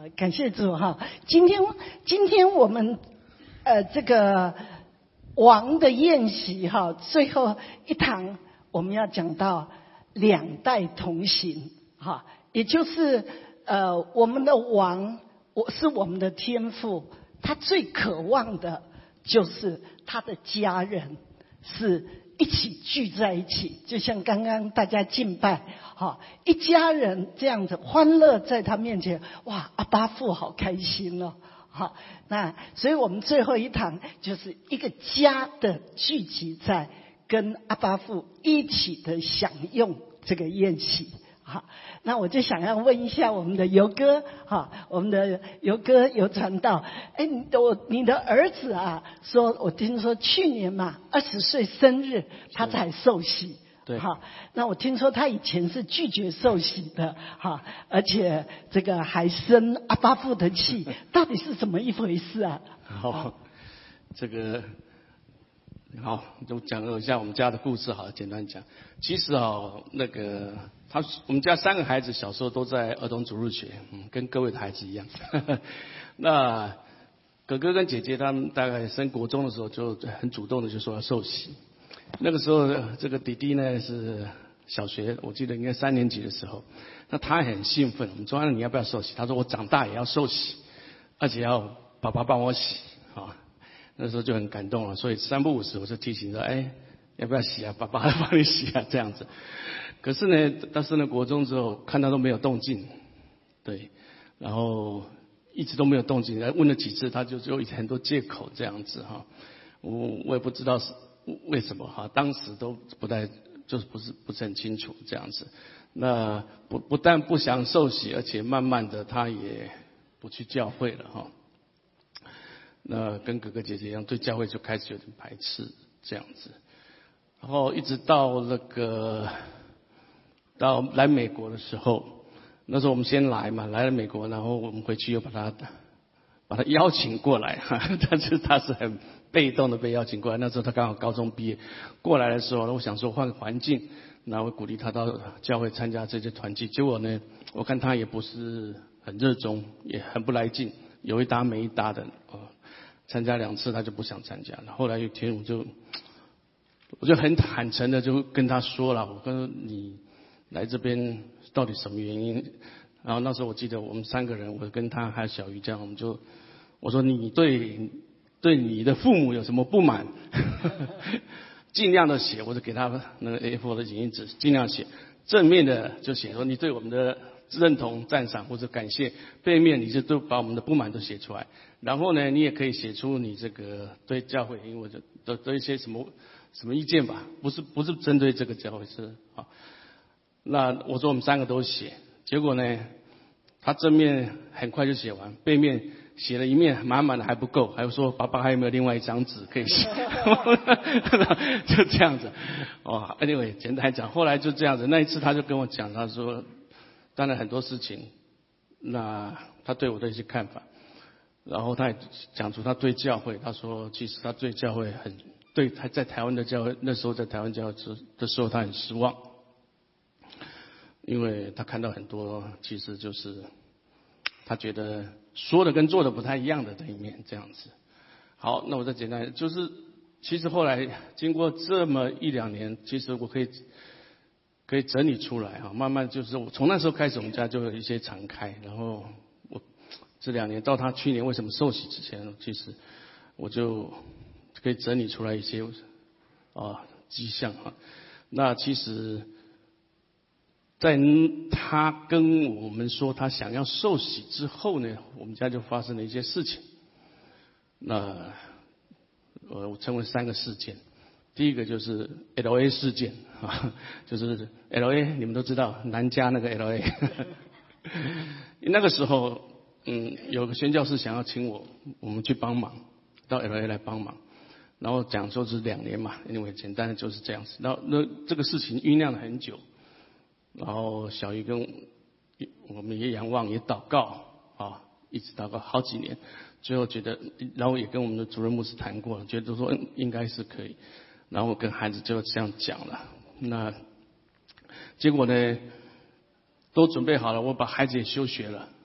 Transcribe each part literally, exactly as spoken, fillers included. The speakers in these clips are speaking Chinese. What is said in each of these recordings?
感谢主哈！今天今天我们呃这个王的宴席哈，最后一堂我们要讲到两代同行哈，也就是呃我们的王，我是我们的天父，他最渴望的就是他的家人是一起聚在一起，就像刚刚大家敬拜，哈，一家人这样子欢乐在他面前，哇，阿爸父好开心哦，好，那所以我们最后一堂就是一个家的聚集在跟阿爸父一起的享用这个宴席。好，那我就想要问一下我们的游哥，哈，我们的游哥游传道，哎，你的我你的儿子啊，说我听说去年嘛二十岁生日他才受洗， 对， 好，那我听说他以前是拒绝受洗的，哈，而且这个还生阿爸父的气，到底是怎么一回事啊？ 好，这个。好，就讲一下我们家的故事。好，简单讲。其实啊，那个他我们家三个孩子小时候都在儿童主日学，嗯，跟各位的孩子一样。那哥哥跟姐姐他们大概升国中的时候就很主动的就说要受洗。那个时候这个弟弟呢是小学，我记得应该三年级的时候，那他很兴奋。我们说你要不要受洗？他说我长大也要受洗，而且要爸爸帮我洗啊。那时候就很感动了，所以三不五时我就提醒说，哎，要不要洗啊？爸爸来帮你洗啊，这样子。可是呢，到升了国中之后，看他都没有动静，对，然后一直都没有动静，问了几次，他就就很多借口这样子哈。我我也不知道是为什么哈，当时都不太就是不是不是很清楚这样子。那不不但不想受洗，而且慢慢的他也不去教会了哈。那跟哥哥姐姐一样，对教会就开始有点排斥这样子，然后一直到那个到来美国的时候，那时候我们先来嘛，来了美国，然后我们回去又把他把他邀请过来，但是他是很被动的被邀请过来。那时候他刚好高中毕业，过来的时候，我想说换个环境，然后鼓励他到教会参加这些团契。结果呢，我看他也不是很热衷，也很不来劲，有一搭没一搭的哦。参加两次他就不想参加了，后来有一天我就我就很坦诚的就跟他说了，我跟你来这边到底什么原因？然后那时候我记得我们三个人，我跟他还有小鱼这样，我们就我说你对对你的父母有什么不满？尽量的写，我就给他那个 A 四 的影印纸，尽量写，正面的就写说你对我们的认同、赞赏或者感谢，背面你就都把我们的不满都写出来。然后呢，你也可以写出你这个对教会，因为我就的的一些什么什么意见吧，不是不是针对这个教会是啊。那我说我们三个都写，结果呢，他正面很快就写完，背面写了一面满满的还不够，还有说爸爸还有没有另外一张纸可以写？就这样子，哦 ，anyway 简单讲，后来就这样子。那一次他就跟我讲，他说，当然很多事情，那他对我的一些看法。然后他也讲出他对教会，他说其实他对教会很对，他在台湾的教会，那时候在台湾教会的时候他很失望，因为他看到很多其实就是他觉得说的跟做的不太一样的这一面这样子。好，那我再简单，就是其实后来经过这么一两年，其实我可以可以整理出来哈，慢慢就是我从那时候开始，我们家就有一些常开，然后我。这两年到他去年为什么受洗之前，其实我就可以整理出来一些啊迹象啊。那其实，在他跟我们说他想要受洗之后呢，我们家就发生了一些事情。那我称为三个事件。第一个就是 L A 事件啊，就是 L A 你们都知道南加那个 L A， 那个时候。嗯，有个宣教士想要请我，我们去帮忙，到 L A 来帮忙，然后讲说是两年嘛，因为简单的就是这样子。然后那这个事情酝酿了很久，然后小鱼跟我们也仰望也祷告啊，一直祷告好几年，最后觉得，然后也跟我们的主任牧师谈过了，觉得说应该是可以，然后我跟孩子就这样讲了。那结果呢，都准备好了，我把孩子也休学了。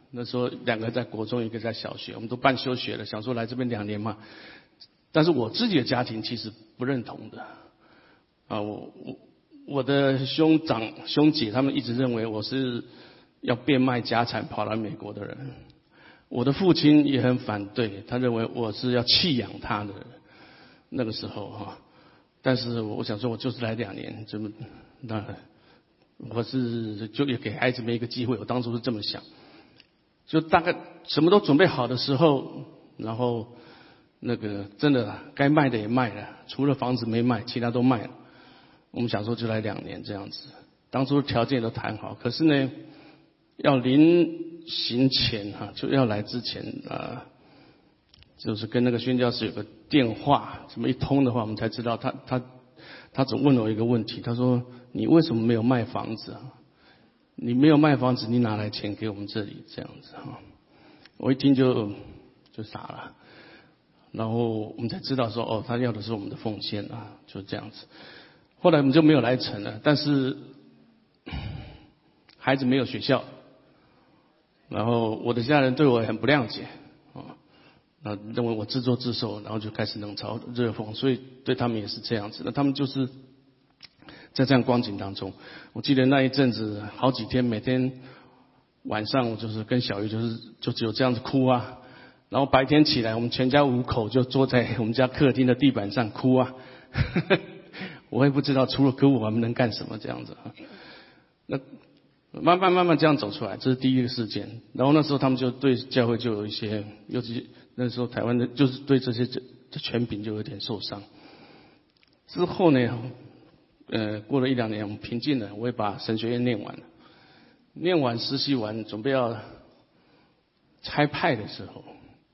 那时候两个在国中，一个在小学，我们都办休学了，想说来这边两年嘛。但是我自己的家庭其实不认同的，啊，我我我的兄长兄姐他们一直认为我是要变卖家产跑来美国的人，我的父亲也很反对，他认为我是要弃养他的人，那个时候哈。但是我想说，我就是来两年，这么那我是就也给孩子们一个机会，我当初是这么想，就大概什么都准备好的时候，然后那个真的该卖的也卖了，除了房子没卖，其他都卖了。我们想说就来两年这样子，当初条件都谈好，可是呢，要临行前哈，就要来之前啊。就是跟那个宣教士有个电话，什么一通的话，我们才知道他他他总问我一个问题，他说你为什么没有卖房子啊？你没有卖房子，你哪来钱给我们这里这样子哈？我一听就就傻了，然后我们才知道说哦，他要的是我们的奉献啊，就这样子。后来我们就没有来成了，但是孩子没有学校，然后我的家人对我很不谅解啊。啊，认为我自作自受，然后就开始冷嘲热讽，所以对他们也是这样子。那他们就是在这样光景当中，我记得那一阵子好几天，每天晚上我就是跟小鱼就是就只有这样子哭啊，然后白天起来，我们全家五口就坐在我们家客厅的地板上哭啊。我也不知道除了哭我们能干什么这样子啊。那慢慢慢慢这样走出来，这是第一个事件。然后那时候他们就对教会就有一些，尤其那时候台湾的，就是对这些这这权柄就有点受伤。之后呢，呃，过了一两年，我们平静了，我也把神学院念完了。念完实习完，准备要差派的时候，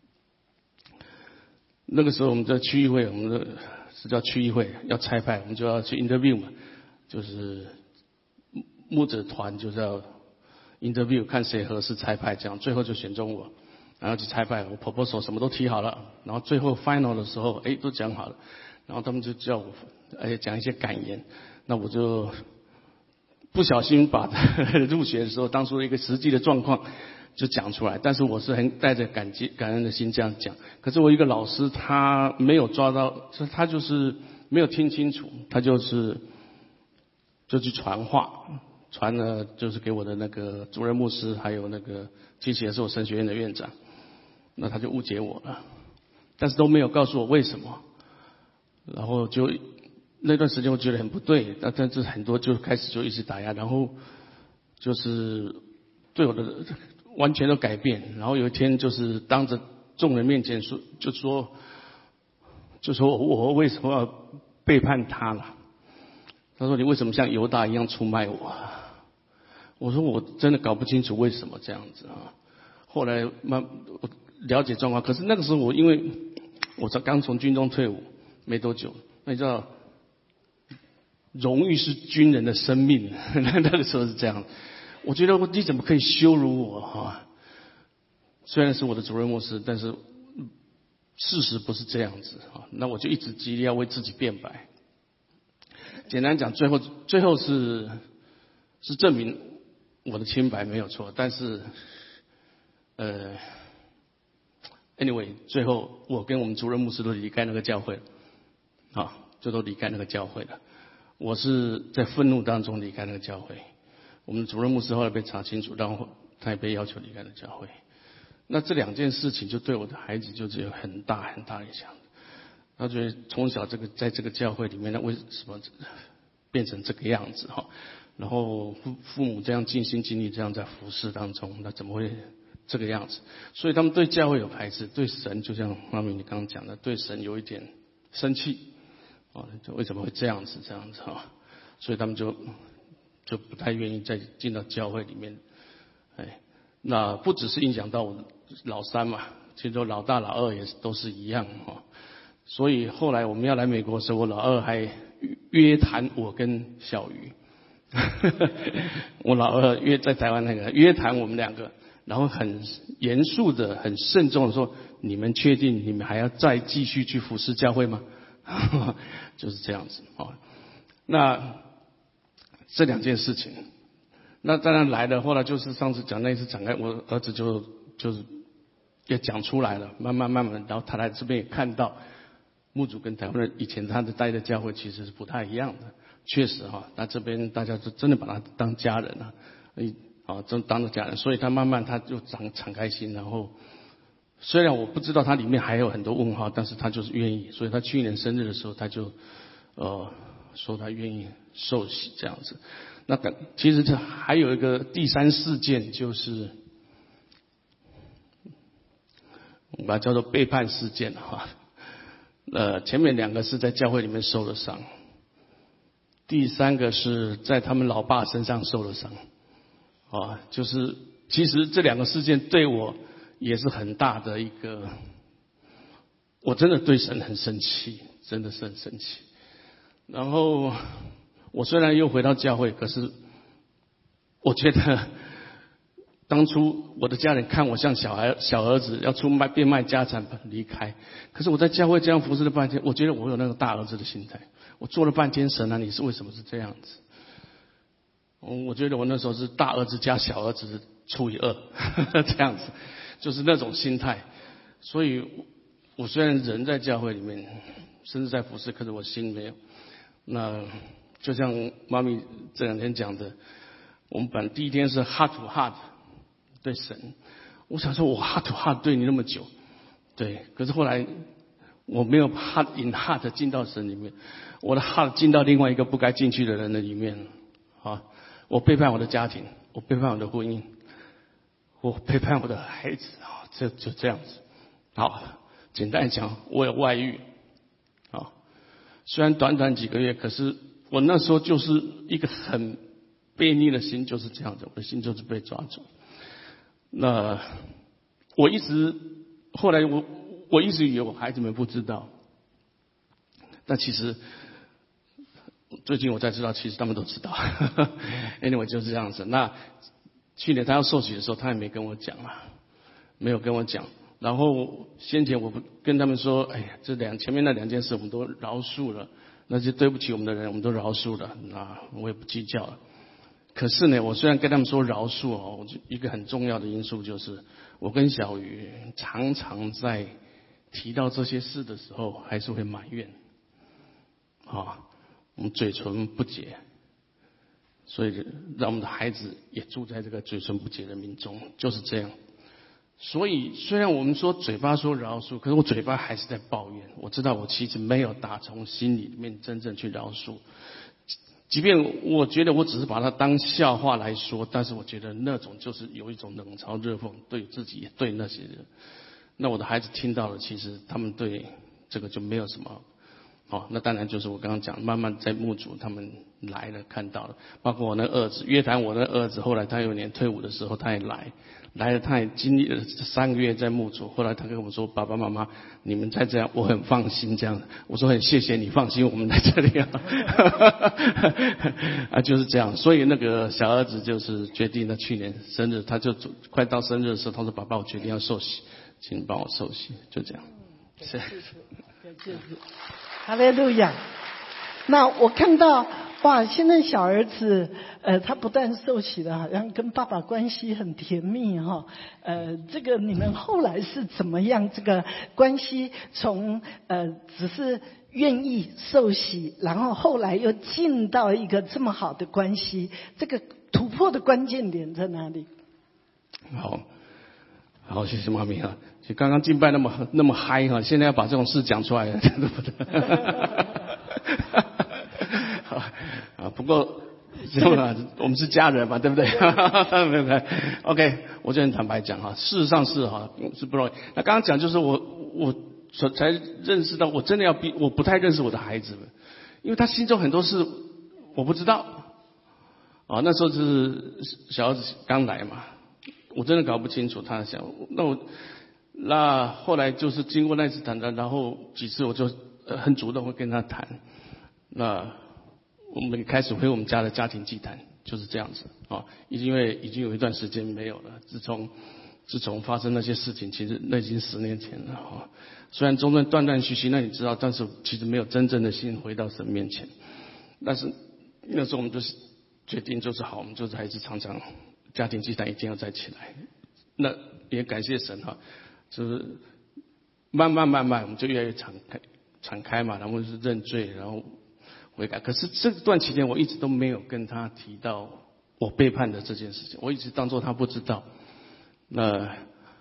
那个时候我们在区议会，我们的是叫区议会要差派，我们就要去 interview 嘛，就是牧者团就是要 interview 看谁合适差派，这样最后就选中我。然后去差派，我 proposal 什么都提好了，然后最后 final 的时候，哎，都讲好了，然后他们就叫我，哎，讲一些感言，那我就不小心把入学的时候当初一个实际的状况就讲出来，但是我是很带着感激感恩的心这样讲。可是我一个老师他没有抓到，他就是没有听清楚，他就是就去传话。传了就是给我的那个主任牧师，还有那个其实也是我神学院的院长，那他就误解我了，但是都没有告诉我为什么。然后就那段时间我觉得很不对，那但是很多就开始就一直打压，然后就是对我的完全都改变。然后有一天就是当着众人面前说，就说就说我为什么要背叛他了？他说你为什么像犹大一样出卖我？我说我真的搞不清楚为什么这样子啊。后来慢我了解状况，可是那个时候我因为我才刚从军中退伍没多久，那你知道荣誉是军人的生命，那个时候是这样。我觉得你怎么可以羞辱我哈？虽然是我的主任牧师，但是事实不是这样子啊。那我就一直极力要为自己辩白。简单讲，最后最后是是证明我的清白没有错，但是呃 ，anyway， 最后我跟我们主任牧师都离开那个教会了，啊，就都离开那个教会了。我是在愤怒当中离开那个教会，我们主任牧师后来被查清楚，然后他也被要求离开了教会。那这两件事情就对我的孩子就只有很大很大影响。他觉得从小这个在这个教会里面，那为什么变成这个样子哈？然后父父母这样尽心尽力这样在服侍当中，那怎么会这个样子？所以他们对教会有排斥，对神就像妈咪你刚刚讲的，对神有一点生气啊，为什么会这样子这样子哈？所以他们就就不太愿意再进到教会里面。哎，那不只是影响到我老三嘛，其实老大老二也都是一样哈。所以后来我们要来美国的时候，我老二还约谈我跟小鱼，我老二约在台湾那个约谈我们两个，然后很严肃的、很慎重的说：“你们确定你们还要再继续去服侍教会吗？”就是这样子啊。那这两件事情， 那当然来了，后来就是上次讲那一次展开，我儿子就就是也讲出来了，慢慢慢慢，然后他来这边也看到牧主跟台湾人以前他的待的教会其实是不太一样的，确实哈，那这边大家就真的把他当家人了，啊，真当着家人，所以他慢慢他就敞敞开心，然后虽然我不知道他里面还有很多问号，但是他就是愿意，所以他去年生日的时候他就呃说他愿意受洗这样子。那其实这还有一个第三事件，就是我把它叫做背叛事件哈。呃，前面两个是在教会里面受了伤，第三个是在他们老爸身上受了伤。啊，就是其实这两个事件对我也是很大的一个，我真的对神很生气，真的是很生气。然后我虽然又回到教会，可是我觉得当初我的家人看我像小孩小儿子要出卖变卖家产离开，可是我在教会这样服侍了半天，我觉得我有那个大儿子的心态。我做了半天，神啊，你是为什么是这样子？我觉得我那时候是大儿子加小儿子除以二这样子，就是那种心态。所以我虽然人在教会里面，甚至在服侍，可是我心没有。那就像妈咪这两天讲的，我们本第一天是 heart to heart 对神，我想说我 heart to heart 对你那么久，对，可是后来我没有 heart in heart 进到神里面，我的 heart 进到另外一个不该进去的人的里面啊。我背叛我的家庭，我背叛我的婚姻，我背叛我的孩子啊，这就这样子。好，简单讲，我有外遇啊，虽然短短几个月，可是我那时候就是一个很悖逆的心，就是这样子，我的心就是被抓住。那我一直后来我我一直以为我孩子们不知道，但其实。最近我才知道，其实他们都知道。anyway 就是这样子。那去年他要受洗的时候，他也没跟我讲啊，没有跟我讲。然后先前我跟他们说，哎呀，这两前面那两件事我们都饶恕了，那些对不起我们的人我们都饶恕了，那我也不计较了。可是呢，我虽然跟他们说饶恕哦，一个很重要的因素就是，我跟小鱼常常在提到这些事的时候，还是会埋怨，啊。我们嘴唇不洁，所以让我们的孩子也住在这个嘴唇不洁的民中，就是这样。所以虽然我们说嘴巴说饶恕，可是我嘴巴还是在抱怨。我知道我其实没有打从心里面真正去饶恕，即便我觉得我只是把它当笑话来说，但是我觉得那种就是有一种冷嘲热讽，对自己也对那些人。那我的孩子听到了，其实他们对这个就没有什么。好，那当然就是我刚刚讲，慢慢在牧主他们来了，看到了，包括我那儿子约谈我那儿子，后来他有年退伍的时候，他也来，来了他也经历了三个月在牧主，后来他跟我说，爸爸妈妈，你们再这样，我很放心这样。我说很谢谢你放心，我们在这里啊，啊就是这样。所以那个小儿子就是决定了去年生日，他就快到生日的时候，他说爸爸，我决定要受洗，请你帮我受洗，就这样。是， 谢谢。哈利路亚！那我看到哇，现在小儿子呃，他不但受洗了，好像跟爸爸关系很甜蜜哈、哦。呃，这个你们后来是怎么样？这个关系从呃只是愿意受洗，然后后来又进到一个这么好的关系，这个突破的关键点在哪里？ 好，好，谢谢妈咪啊。就刚刚敬拜那么那么嗨哈，现在要把这种事讲出来了，对不对？啊，不过我们是家人嘛，对不对？没有没有 ，OK， 我就很坦白讲哈，事实上是哈是不容易。那刚刚讲就是我我才认识到，我真的要逼，我不太认识我的孩子们，因为他心中很多事我不知道。啊，那时候是小孩子刚来嘛，我真的搞不清楚他想，那我。那后来就是经过那次谈谈，然后几次我就很主动会跟他谈。那我们开始回我们家的家庭祭坛，就是这样子啊。因为已经有一段时间没有了，自从自从发生那些事情，其实那已经十年前了啊。虽然中间断断续续，那你知道，但是其实没有真正的心回到神面前。但是那时候我们就是决定就是好，我们就是还是常常家庭祭坛一定要再起来。那也感谢神哈，就是慢慢慢慢我们就越来越敞开敞开嘛，然后是认罪，然后悔改。可是这段期间我一直都没有跟他提到我背叛的这件事情，我一直当作他不知道。那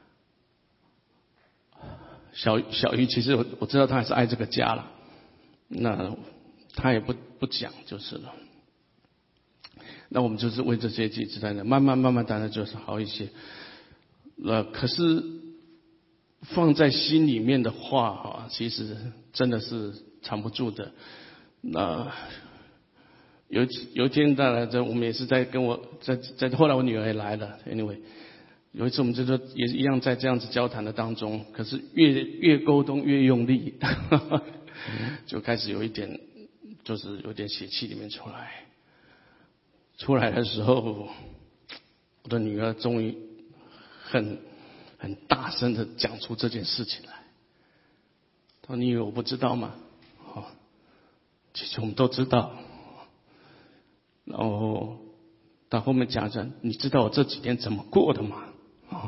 小小鱼其实我我知道他还是爱这个家了，那他也不不讲就是了。那我们就是为这些一直在那慢慢慢慢当然就是好一些。呃，可是放在心里面的话哈，其实真的是藏不住的。那有有一天当然我们也是在跟我在在后来我女儿也来了 ，anyway。有一次我们就说也一样在这样子交谈的当中，可是越越沟通越用力，就开始有一点就是有点血气里面出来。出来的时候，我的女儿终于很很大声的讲出这件事情来。她说：“你以为我不知道吗？哦，其实我们都知道。”然后到后面讲着：“你知道我这几天怎么过的吗？”啊，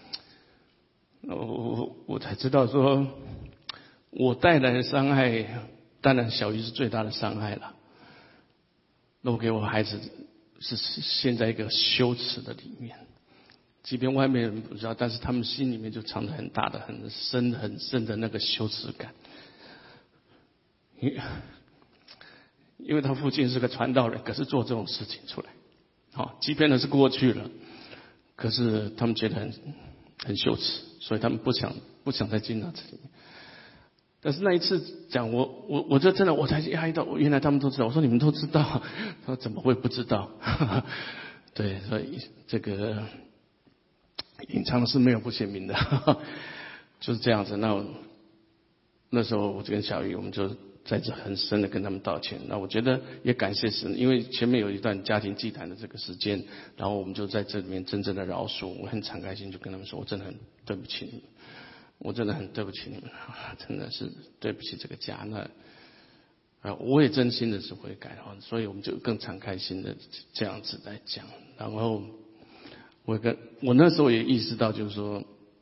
我我才知道说，我带来的伤害，当然小鱼是最大的伤害了。那我给我孩子是陷在一个羞耻的里面，即便外面人不知道，但是他们心里面就藏着很大的、很深、很深的那个羞耻感。因为因为他父亲是个传道人，可是做这种事情出来，好，即便那是过去了。可是他们觉得很很羞耻，所以他们不想不想再进到这里面。但是那一次讲我我我就真的我才压抑到，原来他们都知道。我说你们都知道，他说怎么会不知道？对，所以这个隐藏的是没有不显明的，就是这样子。那那时候我就跟小鱼，我们就在这很深的跟他们道歉。那我觉得也感谢神，因为前面有一段家庭祭坛的这个时间，然后我们就在这里面真正的饶恕。我很敞开心就跟他们说，我真的很对不起你们，我真的很对不起你们，真的是对不起这个家。那啊，我也真心的是悔改啊，所以我们就更敞开心的这样子来讲。然后我跟我那时候也意识到，就是说，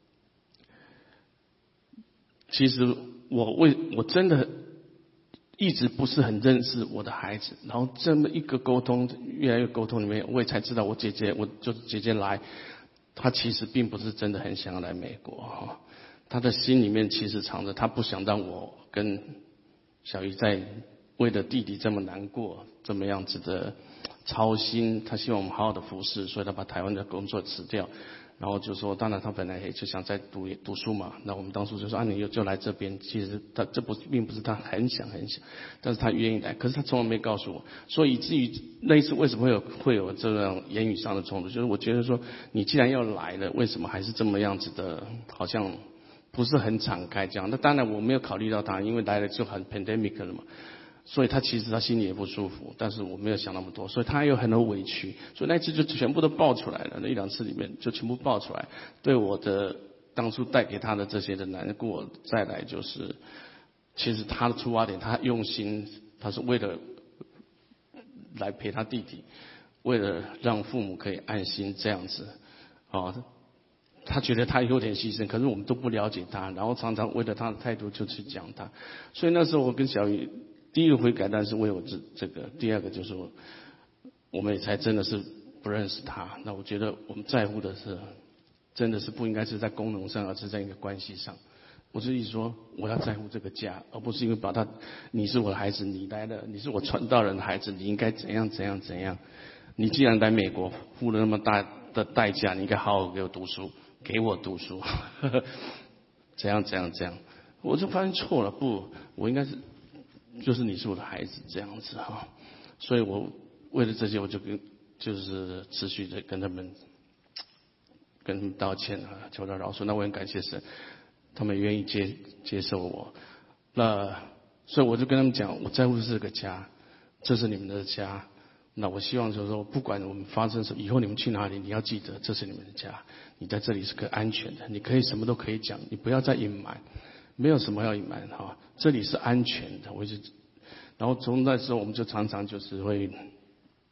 其实我为我真的。一直不是很认识我的孩子，然后这么一个沟通，越来越沟通里面，我也才知道我姐姐，我就是姐姐来，她其实并不是真的很想要来美国哈，她的心里面其实藏着，她不想让我跟小鱼在为了弟弟这么难过，这么样子的操心，她希望我们好好的服侍，所以她把台湾的工作辞掉。然后就说，当然他本来也就想再读读书嘛。那我们当初就说，啊，你就就来这边。其实他这不并不是他很想很想，但是他愿意来。可是他从来没告诉我，所以以至于那一次为什么会有会有这样言语上的冲突？就是我觉得说，你既然要来了，为什么还是这么样子的？好像不是很敞开这样。那当然我没有考虑到他，因为来了就很 pandemic 了嘛。所以他其实他心里也不舒服，但是我没有想那么多，所以他有很多委屈，所以那次就全部都爆出来了，那一两次里面就全部爆出来，对我的当初带给他的这些的难过，再来就是，其实他的出发点，他用心，他是为了来陪他弟弟，为了让父母可以安心这样子，啊，他觉得他有点牺牲，可是我们都不了解他，然后常常为了他的态度就去讲他，所以那时候我跟小雨。第一个悔改，但是为我这这个；第二个就是说，我们也才真的是不认识他。那我觉得我们在乎的是，真的是不应该是在功能上，而是在一个关系上。我是意思说，我要在乎这个家，而不是因为把他，你是我的孩子，你来了，你是我传道人的孩子，你应该怎样怎样怎样。你既然来美国，付了那么大的代价，你应该好好给我读书，给我读书，怎样怎样怎样。我就发现错了，不，我应该是。就是你是我的孩子这样子哈，所以我为了这些，我就跟就是持续的跟他们跟他们道歉啊，求他饶恕。那我很感谢神，他们愿意接接受我。那所以我就跟他们讲，我在乎这个家，这是你们的家。那我希望就是说，不管我们发生什么，以后你们去哪里，你要记得这是你们的家，你在这里是个安全的，你可以什么都可以讲，你不要再隐瞒。没有什么要隐瞒哈，这里是安全的。我就，然后从那时候我们就常常就是会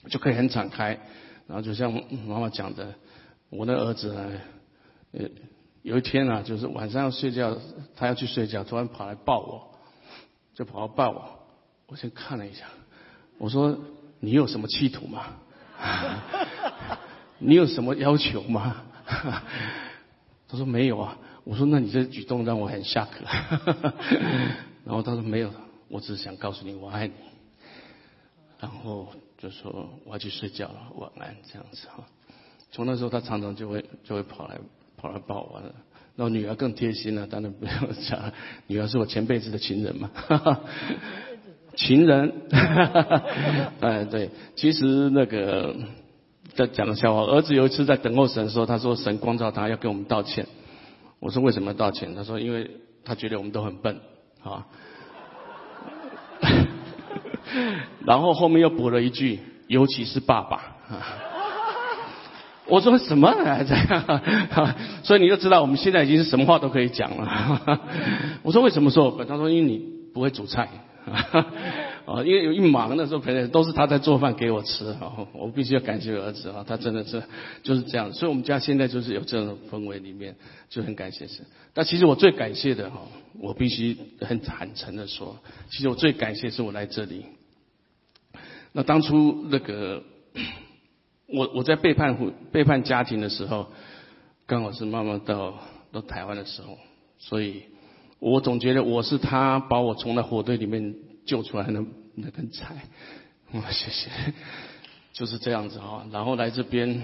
就可以很敞开。然后就像妈妈讲的，我那儿子呢，呃，有一天啊，就是晚上要睡觉，他要去睡觉，突然跑来抱我，就跑来抱我。我先看了一下，我说：“你有什么企图吗？你有什么要求吗？”他说：“没有啊。”我说：“那你这举动让我很吓客。”然后他说：“没有，我只是想告诉你我爱你。”然后就说我要去睡觉了，晚安这样子哈。从那时候他常常就会就会跑来跑来抱我了。然后女儿更贴心了，当然不要讲，女儿是我前辈子的情人嘛，情人。哎对，其实那个在讲个笑话，儿子有一次在等候神的时候，他说神光照他要给我们道歉。我说为什么要道歉？他说因为他觉得我们都很笨啊。然后后面又补了一句，尤其是爸爸。我说什么啊这样？所以你就知道我们现在已经是什么话都可以讲了。我说为什么说我笨？他说因为你不会煮菜。啊，因为一忙的时候，可能都是他在做饭给我吃。啊，我必须要感谢我儿子啊，他真的是就是这样。所以我们家现在就是有这种氛围里面，就很感谢神。但其实我最感谢的哈，我必须很坦诚的说，其实我最感谢是我来这里。那当初那个我我在背叛背叛家庭的时候，刚好是妈妈到到台湾的时候，所以我总觉得我是他把我从那火堆里面救出来的那根柴。哇，谢谢，就是这样子哈。然后来这边，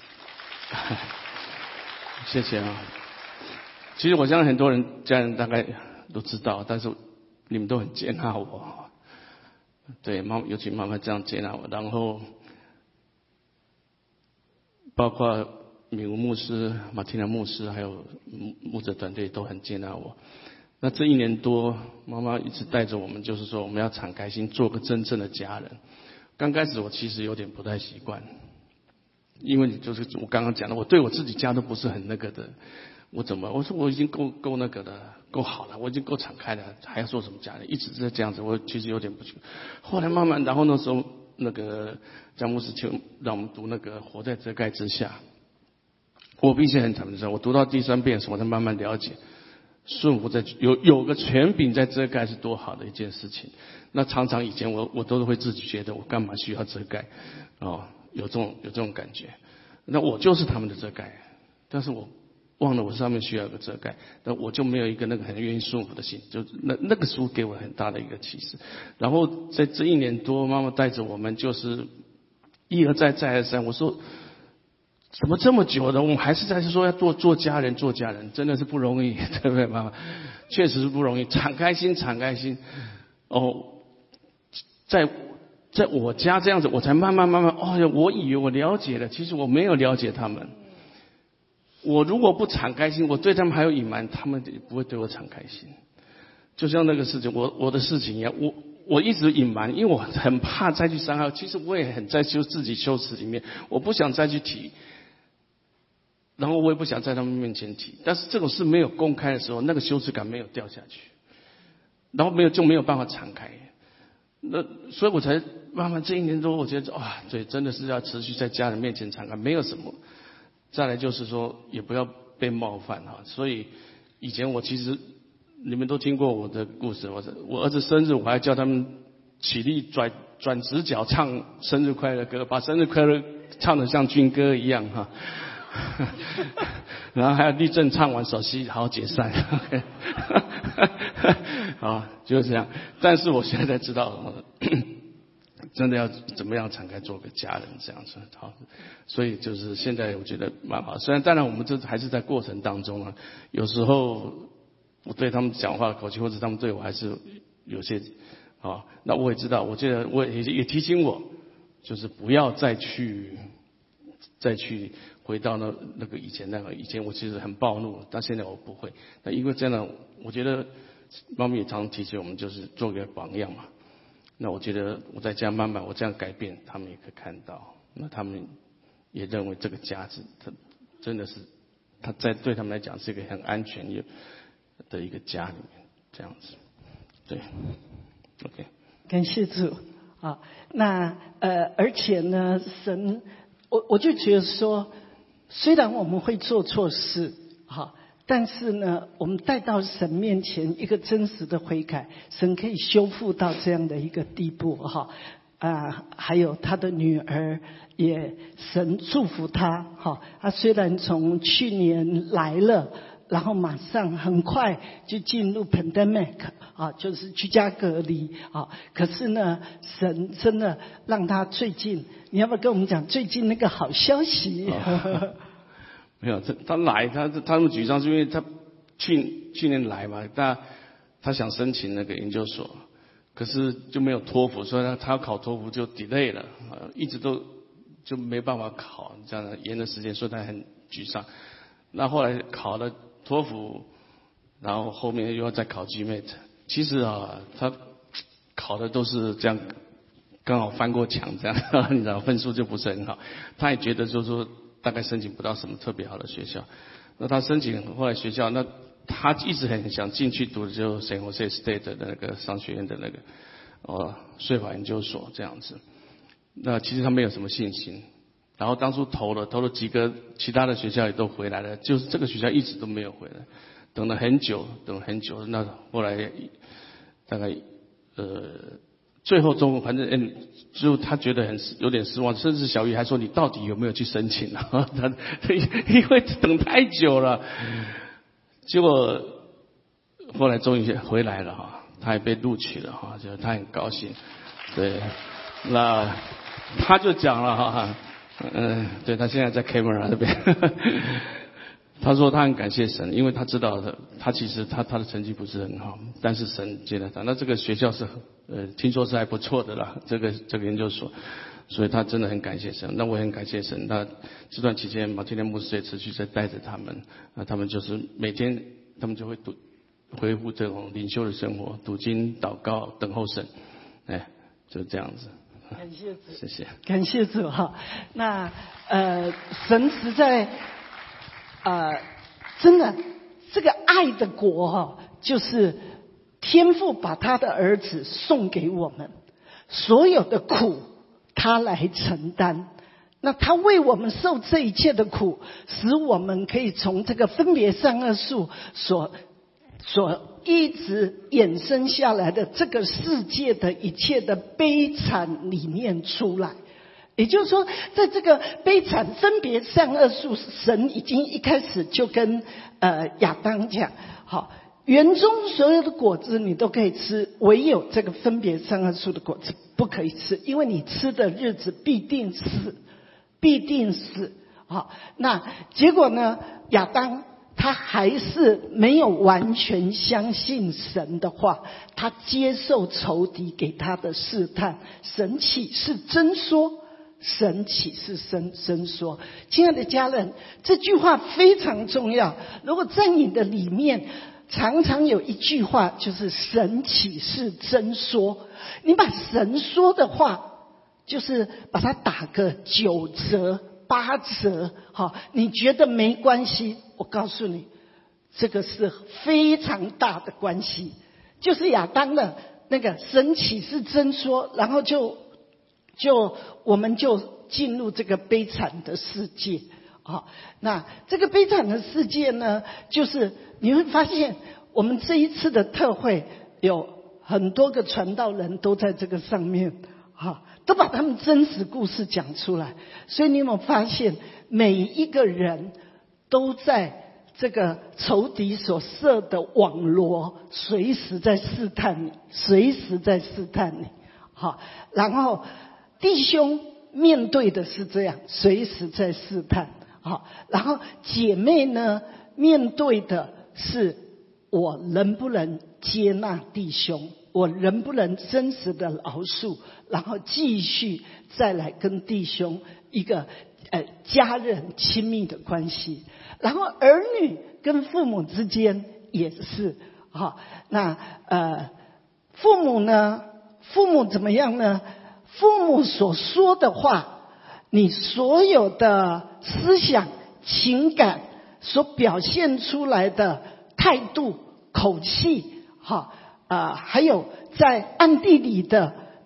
谢谢啊。其实我相信很多人家人大概都知道，但是你们都很接纳我。对，妈，尤其妈妈这样接纳我，然后包括米吴牧师、马提娜牧师，还有牧者团队都很接纳我。那这一年多，妈妈一直带着我们，就是说我们要敞开心，做个真正的家人。刚开始我其实有点不太习惯，因为就是我刚刚讲的，我对我自己家都不是很那个的。我怎么？我说我已经够够那个的，够好了，我已经够敞开了，还要做什么家人？一直是这样子，我其实有点不习惯。后来慢慢，然后那时候那个詹牧师就让我们读那个《活在遮盖之下》，我必须很坦诚，我读到第三遍的时候，我才慢慢了解，顺服在有有个权柄在遮盖是多好的一件事情。那常常以前我我都是会自己觉得我干嘛需要遮盖，哦，有这种有这种感觉。那我就是他们的遮盖，但是我忘了我上面需要有个遮盖，那我就没有一个那个很愿意顺服的心，就那那个书给我很大的一个启示。然后在这一年多，妈妈带着我们就是一而再再而三，我说怎么这么久了，我们还是在说要做做家人做家人，真的是不容易，对不对妈妈？确实是不容易，敞开心敞开心。哦，在在我家这样子，我才慢慢慢慢，哦哟，我以为我了解了，其实我没有了解他们。我如果不敞开心，我对他们还有隐瞒，他们也不会对我敞开心。就像那个事情，我我的事情一样，我我一直隐瞒，因为我很怕再去伤害。其实我也很在修自己羞耻里面，我不想再去提，然后我也不想在他们面前提。但是这种事没有公开的时候，那个羞耻感没有掉下去，然后没有就没有办法敞开。那所以我才慢慢这一年多，我觉得哇，对，真的是要持续在家人面前敞开，没有什么。再来就是说，也不要被冒犯哈。所以以前我其实你们都听过我的故事，我我儿子生日，我还叫他们起立转转直角唱生日快乐歌，把生日快乐唱得像军歌一样哈。然后还有立正唱完首席，好解散。好，就是这样。但是我现在知道，真的要怎么样敞开做个家人这样子。好，所以就是现在我觉得蛮好。虽然当然我们这还是在过程当中啊，有时候我对他们讲话的口气，或者他们对我还是有些啊。那我也知道，我觉得我也也提醒我，就是不要再去再去回到那那个以前那个以前我其实很暴怒，但现在我不会。那因为这样，我觉得妈妈也常提醒我们，就是做个榜样嘛。那我觉得我在家慢慢我这样改变，他们也可以看到。那他们也认为这个家是，他真的是，他在对他们来讲是一个很安全的一个家里面，这样子。对 ，OK。 感谢主， 啊。那呃，而且呢，神，我我就觉得说，虽然我们会做错事，哈，但是呢，我们带到神面前一个真实的悔改，神可以修复到这样的一个地步，哈。啊，还有他的女儿也神祝福他，哈，他虽然从去年来了，然后马上很快就进入 pandemic 啊，就是居家隔离啊，可是呢，神真的让他最近，你要不要跟我们讲最近那个好消息？ 哦、没有，他他来，他他那么沮丧，是因为他去去年来嘛，他他想申请那个研究所。可是就没有托福，所以他他要考托福就 delay 了，呃，一直都就没办法考，这样的延的时间，所以他很沮丧。那后来考了托福，然后后面又要再考 G M A T。其实啊，他考的都是这样，刚好翻过墙这样，你知道分数就不是很好。他也觉得就是说大概申请不到什么特别好的学校。那他申请后来学校那。他一直很想进去读的就 San Jose State 的那个商学院的那个呃税法研究所这样子。那其实他没有什么信心，然后当初投了投了几个其他的学校也都回来了，就是这个学校一直都没有回来，等了很久等了很久，那后来大概呃最后中反正嗯就他觉得很有点失望，甚至小玉还说你到底有没有去申请啊？他因为等太久了。结果后来终于回来了哈，他也被录取了哈，就他很高兴。对，那他就讲了哈，嗯，对他现在在 Camera 那边，他说他很感谢神，因为他知道的，他其实他他的成绩不是很好，但是神接纳他。那这个学校是呃听说是还不错的啦，这个这个研究所。所以他真的很感谢神，那我也很感谢神。那这段期间，马天天牧师也持续在带着他们，那他们就是每天他们就会读恢复这种领袖的生活，读经、祷告、等候神，哎，就这样子。 感谢主， 谢谢， 感谢主哈。那呃，神实在呃，真的这个爱的国哈，就是天父把他的儿子送给我们，所有的苦。他来承担，那他为我们受这一切的苦，使我们可以从这个分别善恶树所所一直衍生下来的这个世界的一切的悲惨里面出来。也就是说，在这个悲惨分别善恶树，神已经一开始就跟呃亚当讲，好。园中所有的果子你都可以吃，唯有这个分别善恶树的果子不可以吃，因为你吃的日子必定死，必定死。好，那结果呢？亚当他还是没有完全相信神的话，他接受仇敌给他的试探。神岂是真说？神岂是真真说？亲爱的家人，这句话非常重要。如果在你的里面。常常有一句话就是神岂是真说，你把神说的话就是把它打个九折八折，好，你觉得没关系，我告诉你这个是非常大的关系，就是亚当的那个神岂是真说，然后就就我们就进入这个悲惨的世界。好，那这个悲惨的世界呢，就是你会发现我们这一次的特会有很多个传道人都在这个上面，哈，都把他们真实故事讲出来。所以你有没有发现，每一个人都在这个仇敌所设的网罗，随时在试探你，随时在试探你。好，然后弟兄面对的是这样，随时在试探。好，然后姐妹呢，面对的是我能不能接纳弟兄，我能不能真实的饶恕，然后继续再来跟弟兄一个呃家人亲密的关系。然后儿女跟父母之间也是，好，那呃父母呢，父母怎么样呢？父母所说的话，你所有的思想、情感所表现出来的态度、口气，哈啊、呃，还有在暗地里的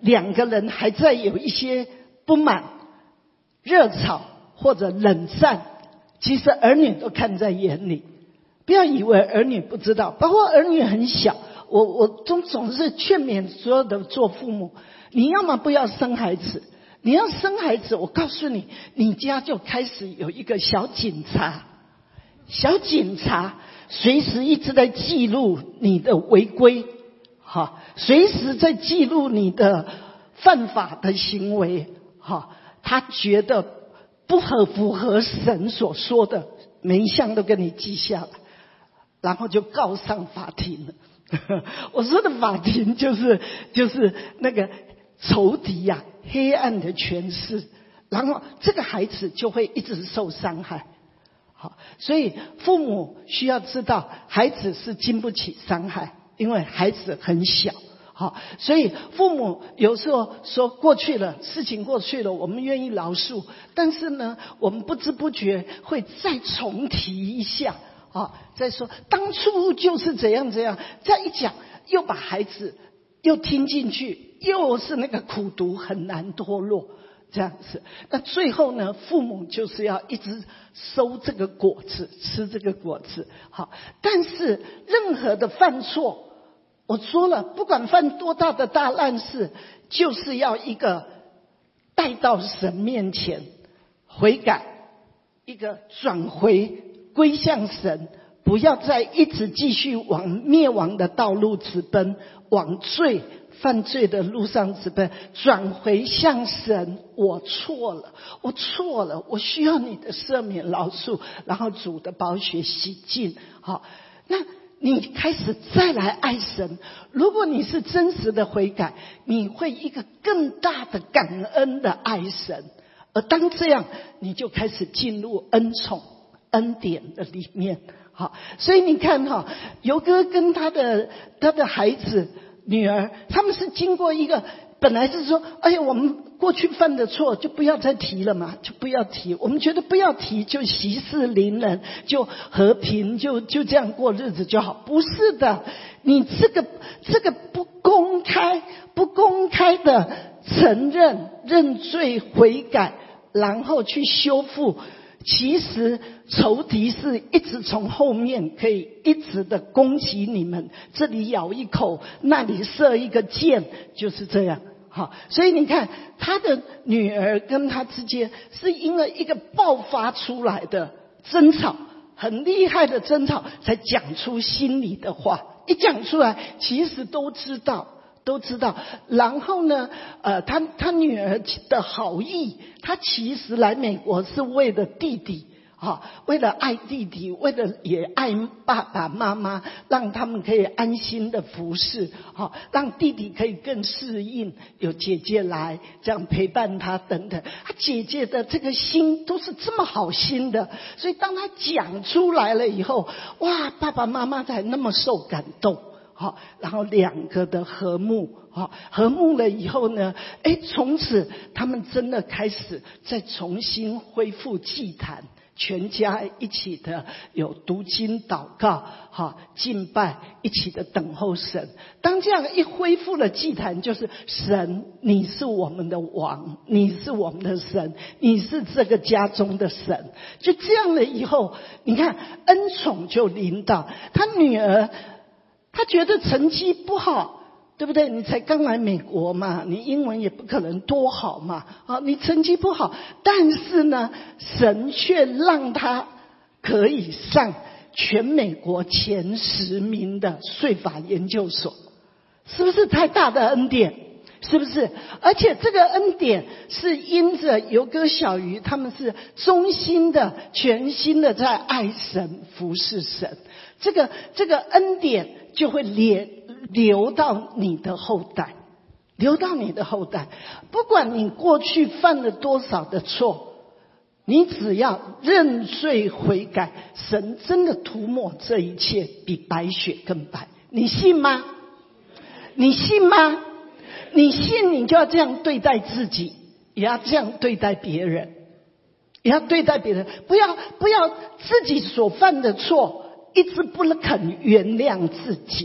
两个人还在有一些不满、热吵或者冷战，其实儿女都看在眼里。不要以为儿女不知道，包括儿女很小，我我总总是劝勉所有的做父母，你要么不要生孩子，你要生孩子，我告诉你，你家就开始有一个小警察，小警察随时一直在记录你的违规，哈，随时在记录你的犯法的行为，哈，他觉得不合符合神所说的，每一项都给你记下来，然后就告上法庭了。我说的法庭就是就是那个仇敌呀、啊，黑暗的权势，然后这个孩子就会一直受伤害。好，所以父母需要知道，孩子是经不起伤害，因为孩子很小。好，所以父母有时候说过去了，事情过去了，我们愿意饶恕，但是呢，我们不知不觉会再重提一下。啊，再说当初就是怎样怎样，再一讲又把孩子又听进去，又是那个苦毒，很难脱落这样子。那最后呢，父母就是要一直收这个果子，吃这个果子。好，但是任何的犯错，我说了，不管犯多大的大烂事，就是要一个带到神面前悔改，一个转回归向神，不要再一直继续往灭亡的道路直奔，往罪犯罪的路上直奔，转回向神，我错了，我错了，我需要你的赦免饶恕，然后主的宝血洗净。好，那你开始再来爱神。如果你是真实的悔改，你会一个更大的感恩的爱神，而当这样，你就开始进入恩宠恩典的里面。好，所以你看哈，尤哥跟他的他的孩子女儿，他们是经过一个，本来是说，哎呀，我们过去犯的错就不要再提了嘛，就不要提。我们觉得不要提，就息事宁人，就和平，就就这样过日子就好。不是的，你这个这个不公开、不公开的承认、认罪、悔改，然后去修复。其实仇敌是一直从后面可以一直的攻击你们，这里咬一口，那里射一个箭，就是这样。好，所以你看他的女儿跟他之间是因为一个爆发出来的争吵，很厉害的争吵，才讲出心里的话。一讲出来，其实都知道。都知道，然后呢，呃，他他女儿的好意，他其实来美国是为了弟弟，啊，为了爱弟弟，为了也爱爸爸妈妈，让他们可以安心的服侍，啊，让弟弟可以更适应，有姐姐来这样陪伴他等等。他姐姐的这个心都是这么好心的，所以当他讲出来了以后，哇，爸爸妈妈才那么受感动。好，然后两个的和睦，好，和睦了以后呢，哎，从此他们真的开始再重新恢复祭坛，全家一起的有读经祷告，好，敬拜，一起的等候神。当这样一恢复了祭坛，就是神，你是我们的王，你是我们的神，你是这个家中的神。就这样了以后，你看恩宠就临到他女儿。他觉得成绩不好，对不对？你才刚来美国嘛，你英文也不可能多好嘛，啊，你成绩不好，但是呢，神却让他可以上全美国前十名的税法研究所，是不是太大的恩典？是不是？而且这个恩典是因着尤哥小鱼他们是忠心的、全心的在爱神、服侍神，这个这个恩典就会流流到你的后代，流到你的后代。不管你过去犯了多少的错，你只要认罪悔改，神真的涂抹这一切，比白雪更白。你信吗？你信吗？你信，你就要这样对待自己，也要这样对待别人，也要对待别人。不要不要自己所犯的错一直不肯原谅自己，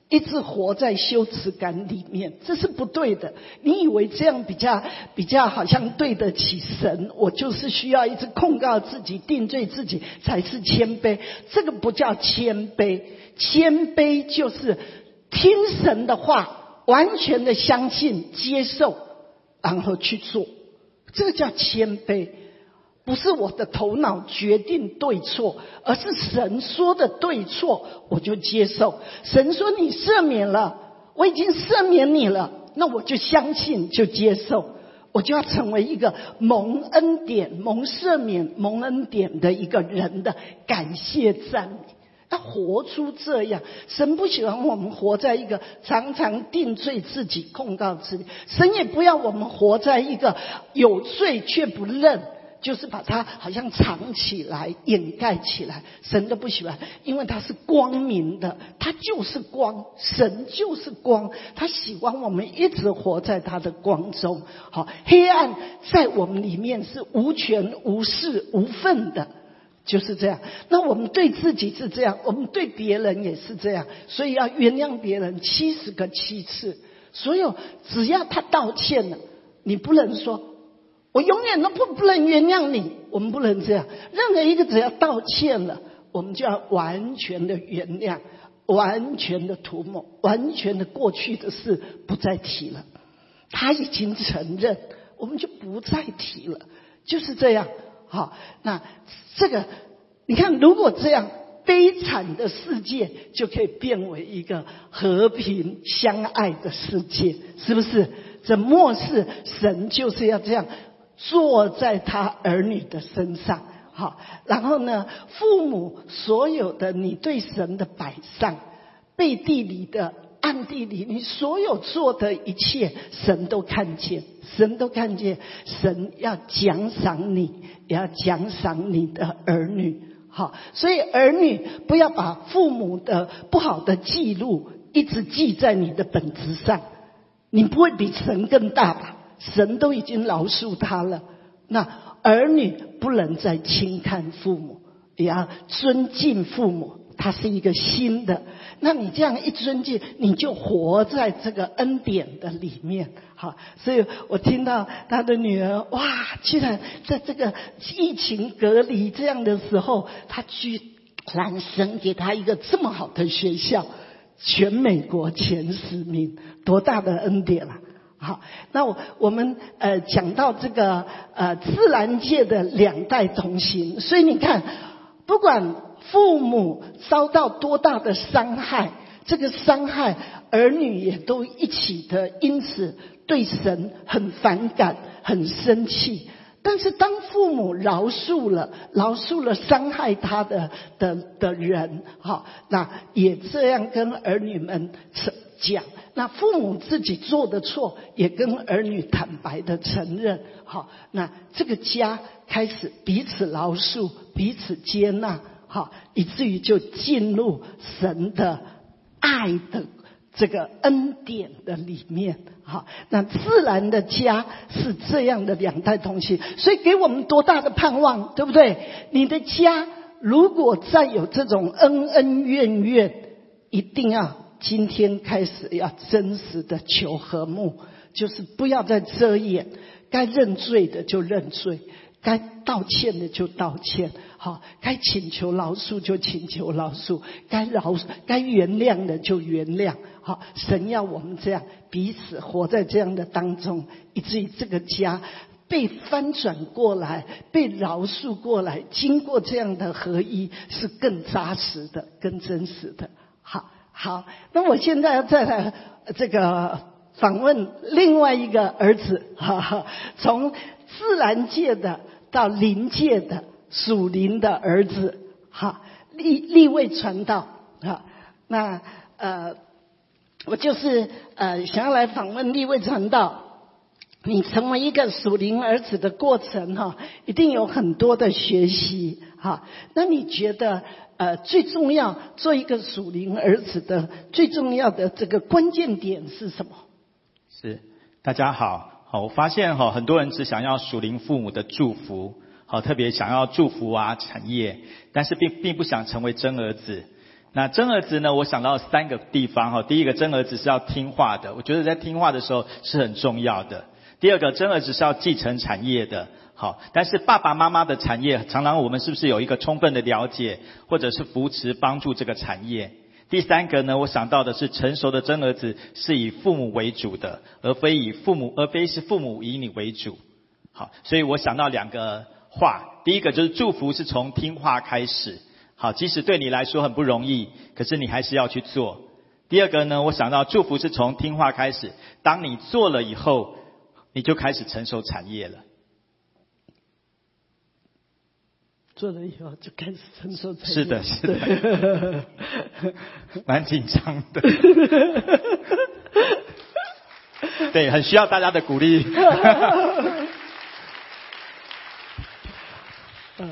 一直活在羞耻感里面，这是不对的。你以为这样比较比较好像对得起神，我就是需要一直控告自己、定罪自己才是谦卑，这个不叫谦卑。谦卑就是听神的话，完全的相信、接受，然后去做，这个叫谦卑。不是我的头脑决定对错，而是神说的对错我就接受。神说你赦免了，我已经赦免你了，那我就相信，就接受，我就要成为一个蒙恩典、蒙赦免、蒙恩典的一个人的感谢赞美，要活出这样。神不喜欢我们活在一个常常定罪自己、控告自己，神也不要我们活在一个有罪却不认，就是把它好像藏起来、掩盖起来，神都不喜欢，因为它是光明的，它就是光，神就是光，他喜欢我们一直活在他的光中。好，黑暗在我们里面是无权、无势、无份的，就是这样。那我们对自己是这样，我们对别人也是这样，所以要原谅别人七十个七次。所有只要他道歉了，你不能说我永远都不不能原谅你，我们不能这样。任何一个只要道歉了，我们就要完全的原谅，完全的涂抹，完全的过去的事不再提了。他已经承认，我们就不再提了，就是这样。好，那这个你看，如果这样，悲惨的世界就可以变为一个和平相爱的世界，是不是？这末世神就是要这样坐在他儿女的身上。好，然后呢，父母所有的你对神的摆上，背地里的暗地里你所有做的一切，神都看见，神都看见。神要奖赏你，也要奖赏你的儿女。好，所以儿女不要把父母的不好的记录一直记在你的本子上，你不会比神更大吧？神都已经饶恕他了。那儿女不能再轻看父母，也要尊敬父母，它是一个新的。那你这样一尊敬，你就活在这个恩典的里面。好，所以我听到他的女儿，哇，居然在这个疫情隔离这样的时候，他居然神给他一个这么好的学校，全美国前十名，多大的恩典啊！好，那我我们呃讲到这个呃自然界的两代同行，所以你看，不管父母遭到多大的伤害，这个伤害儿女也都一起的，因此对神很反感、很生气。但是当父母饶恕了饶恕了伤害他的的的人，好，那也这样跟儿女们讲，那父母自己做的错也跟儿女坦白的承认。好，那这个家开始彼此饶恕，彼此接纳，好，以至于就进入神的爱的这个恩典的里面。好，那自然的家是这样的两代同行，所以给我们多大的盼望，对不对？你的家如果再有这种恩恩怨怨，一定要今天开始要真实的求和睦，就是不要再遮掩，该认罪的就认罪，该道歉的就道歉，好，该请求饶恕就请求饶恕，该饶该原谅的就原谅。好，神要我们这样彼此活在这样的当中，以至于这个家被翻转过来，被饶恕过来，经过这样的合一，是更扎实的，更真实的。好好，那我现在要再来这个访问另外一个儿子，哈哈，从自然界的到灵界的属灵的儿子，哈，立立位传道，哈，那呃，我就是呃想要来访问立位传道。你成为一个属灵儿子的过程哈，一定有很多的学习哈。那你觉得呃最重要做一个属灵儿子的最重要的这个关键点是什么？ 是，大家好，好，我发现哈，很多人只想要属灵父母的祝福，好，特别想要祝福啊产业，但是并并不想成为真儿子。 那真儿子呢，我想到三个地方哈。第一个，真儿子是要听话的，我觉得在听话的时候是很重要的。第二个，真儿子是要继承产业的，好，但是爸爸妈妈的产业，常常我们是不是有一个充分的了解，或者是扶持帮助这个产业？第三个呢，我想到的是成熟的真儿子是以父母为主的，而非以父母，而非是父母以你为主。好，所以我想到两个话，第一个就是祝福是从听话开始。好，即使对你来说很不容易，可是你还是要去做。第二个呢，我想到祝福是从听话开始，当你做了以后，你就开始成熟产业了。 做了以后就开始成熟产业。 是的，是的，蛮紧张的。对，很需要大家的鼓励。 嗯，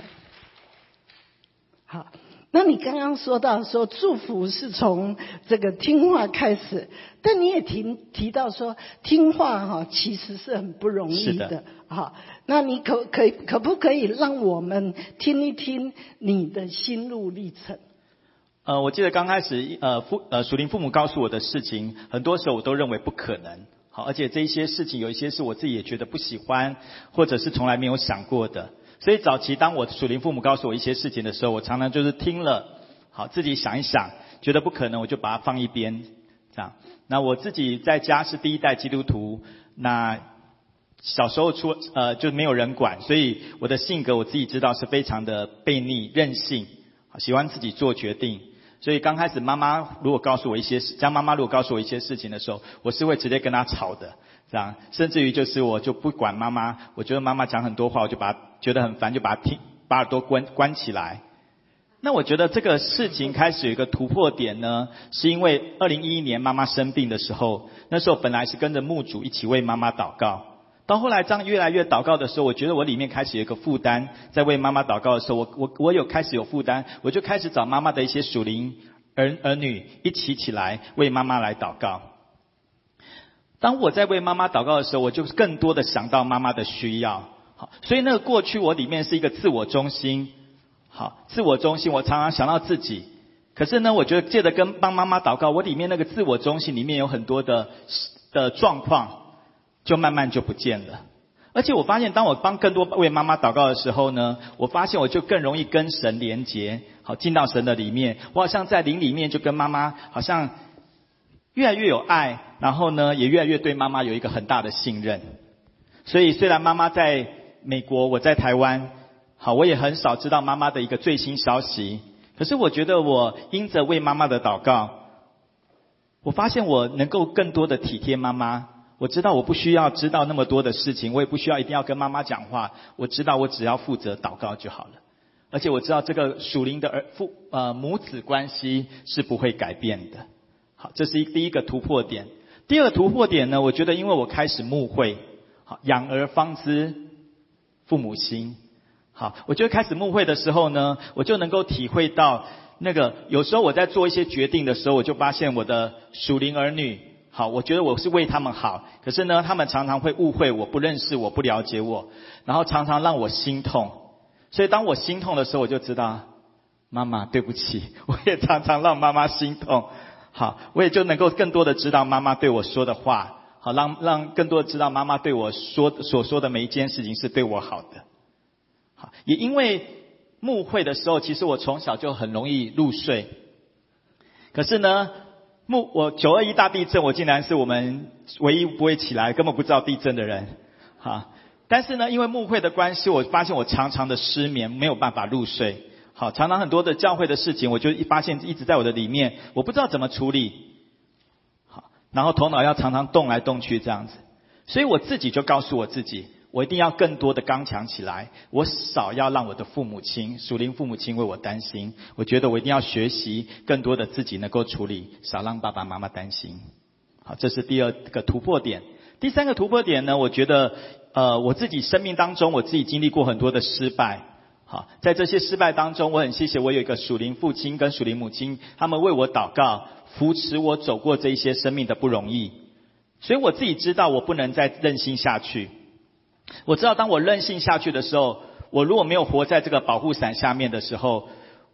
好，那你刚刚说到说祝福是从这个听话开始，但你也提提到说听话哈其实是很不容易的。 是的。 好，那你可可以可不可以让我们听一听你的心路历程？ 呃，我记得刚开始呃父呃属灵父母告诉我的事情，很多时候我都认为不可能。好，而且这一些事情有一些是我自己也觉得不喜欢，或者是从来没有想过的。所以早期当我属灵父母告诉我一些事情的时候，我常常就是听了，好自己想一想，觉得不可能我就把它放一边，这样。那我自己在家是第一代基督徒，那小时候出呃就没有人管，所以我的性格我自己知道是非常的悖逆任性，喜欢自己做决定。所以刚开始妈妈如果告诉我一些事，江妈妈如果告诉我一些事情的时候，我是会直接跟她吵的，这样，甚至于就是我就不管妈妈，我觉得妈妈讲很多话，我就把觉得很烦，就把听把耳朵关关起来。那我觉得这个事情开始有一个突破点呢，是因为二零一一年妈妈生病的时候，那时候本来是跟着牧主一起为妈妈祷告，到后来这样越来越祷告的时候，我觉得我里面开始有一个负担，在为妈妈祷告的时候，我我我有开始有负担，我就开始找妈妈的一些属灵儿儿女一起起来为妈妈来祷告。当我在为妈妈祷告的时候，我就更多的想到妈妈的需要。好，所以那个过去我里面是一个自我中心，好，自我中心，我常常想到自己。可是呢，我觉得借着跟帮妈妈祷告，我里面那个自我中心里面有很多的的状况，就慢慢就不见了。而且我发现，当我帮更多为妈妈祷告的时候呢，我发现我就更容易跟神连结，好，进到神的里面。我好像在灵里面就跟妈妈好像越来越有爱，然后呢，也越来越对妈妈有一个很大的信任。所以虽然妈妈在美国，我在台湾，好，我也很少知道妈妈的一个最新消息。可是我觉得我因着为妈妈的祷告，我发现我能够更多的体贴妈妈。我知道我不需要知道那么多的事情，我也不需要一定要跟妈妈讲话。我知道我只要负责祷告就好了。而且我知道这个属灵的儿父呃母子关系是不会改变的。好，这是一第一个突破点。第二个突破点呢，我觉得因为我开始牧会，好，养儿方知父母心。好，我觉得开始牧会的时候呢，我就能够体会到那个有时候我在做一些决定的时候，我就发现我的属灵儿女，好，我觉得我是为他们好，可是呢，他们常常会误会我，不认识我，不了解我，然后常常让我心痛。所以当我心痛的时候，我就知道，妈妈对不起，我也常常让妈妈心痛。好，我也就能够更多的知道妈妈对我说的话，好，让让更多的知道妈妈对我说所说的每一件事情是对我好的。好，也因为牧会的时候，其实我从小就很容易入睡。可是呢，牧我九二一大地震，我竟然是我们唯一不会起来，根本不知道地震的人。好，但是呢，因为牧会的关系，我发现我常常的失眠，没有办法入睡。好，常常很多的教会的事情，我就一发现一直在我的里面，我不知道怎么处理。好，然后头脑要常常动来动去这样子，所以我自己就告诉我自己，我一定要更多的刚强起来，我少要让我的父母亲、属灵父母亲为我担心。我觉得我一定要学习更多的自己能够处理，少让爸爸妈妈担心。好，这是第二个突破点。第三个突破点呢，我觉得呃我自己生命当中，我自己经历过很多的失败。好，在这些失败当中，我很谢谢我有一个属灵父亲跟属灵母亲，他们为我祷告，扶持我走过这一些生命的不容易。所以我自己知道我不能再任性下去。我知道当我任性下去的时候，我如果没有活在这个保护伞下面的时候，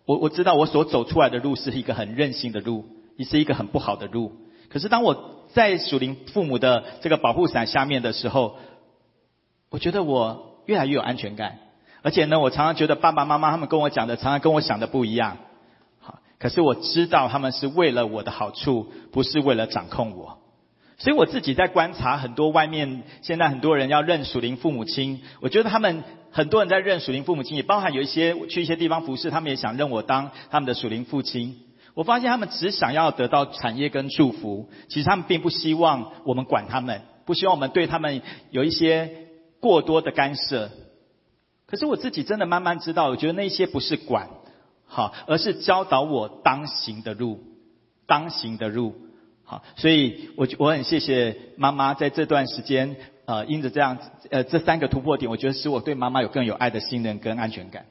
我我知道我所走出来的路是一个很任性的路，也是一个很不好的路。可是当我在属灵父母的这个保护伞下面的时候，我觉得我越来越有安全感。而且呢，我常常觉得爸爸妈妈他们跟我讲的常常跟我想的不一样。好，可是我知道他们是为了我的好处，不是为了掌控我。所以我自己在观察很多外面现在很多人要认属灵父母亲，我觉得他们很多人在认属灵父母亲，也包含有一些去一些地方服侍，他们也想认我当他们的属灵父亲。我发现他们只想要得到产业跟祝福，其实他们并不希望我们管他们，不希望我们对他们有一些过多的干涉。可是我自己真的慢慢知道，我觉得那些不是管，好，而是教导我当行的路，当行的路。好，所以我我很谢谢妈妈在这段时间，呃，因着这样呃这三个突破点，我觉得使我对妈妈有更有爱的信任跟安全感。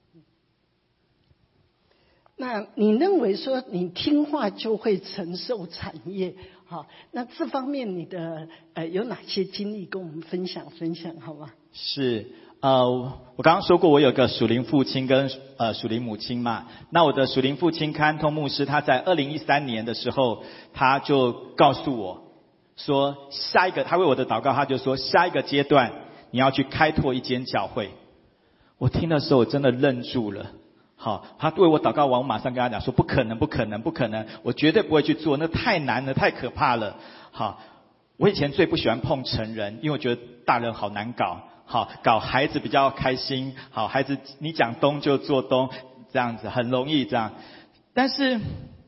那你认为说你听话就会承受产业，好，那这方面你的呃有哪些经历跟我们分享分享好吗？ 是。呃，我刚刚说过，我有个属灵父亲跟呃属灵母亲嘛。那我的属灵父亲康通牧师，他在二零一三年的时候，他就告诉我说，下一个他为我的祷告，他就说下一个阶段你要去开拓一间教会。我听的时候我真的愣住了。好，他为我祷告完，我马上跟他讲说，不可能，不可能，不可能，我绝对不会去做，那太难了，太可怕了。好，我以前最不喜欢碰成人，因为我觉得大人好难搞。好，搞孩子比较开心。好，孩子你讲东就做东，这样子很容易这样。但是，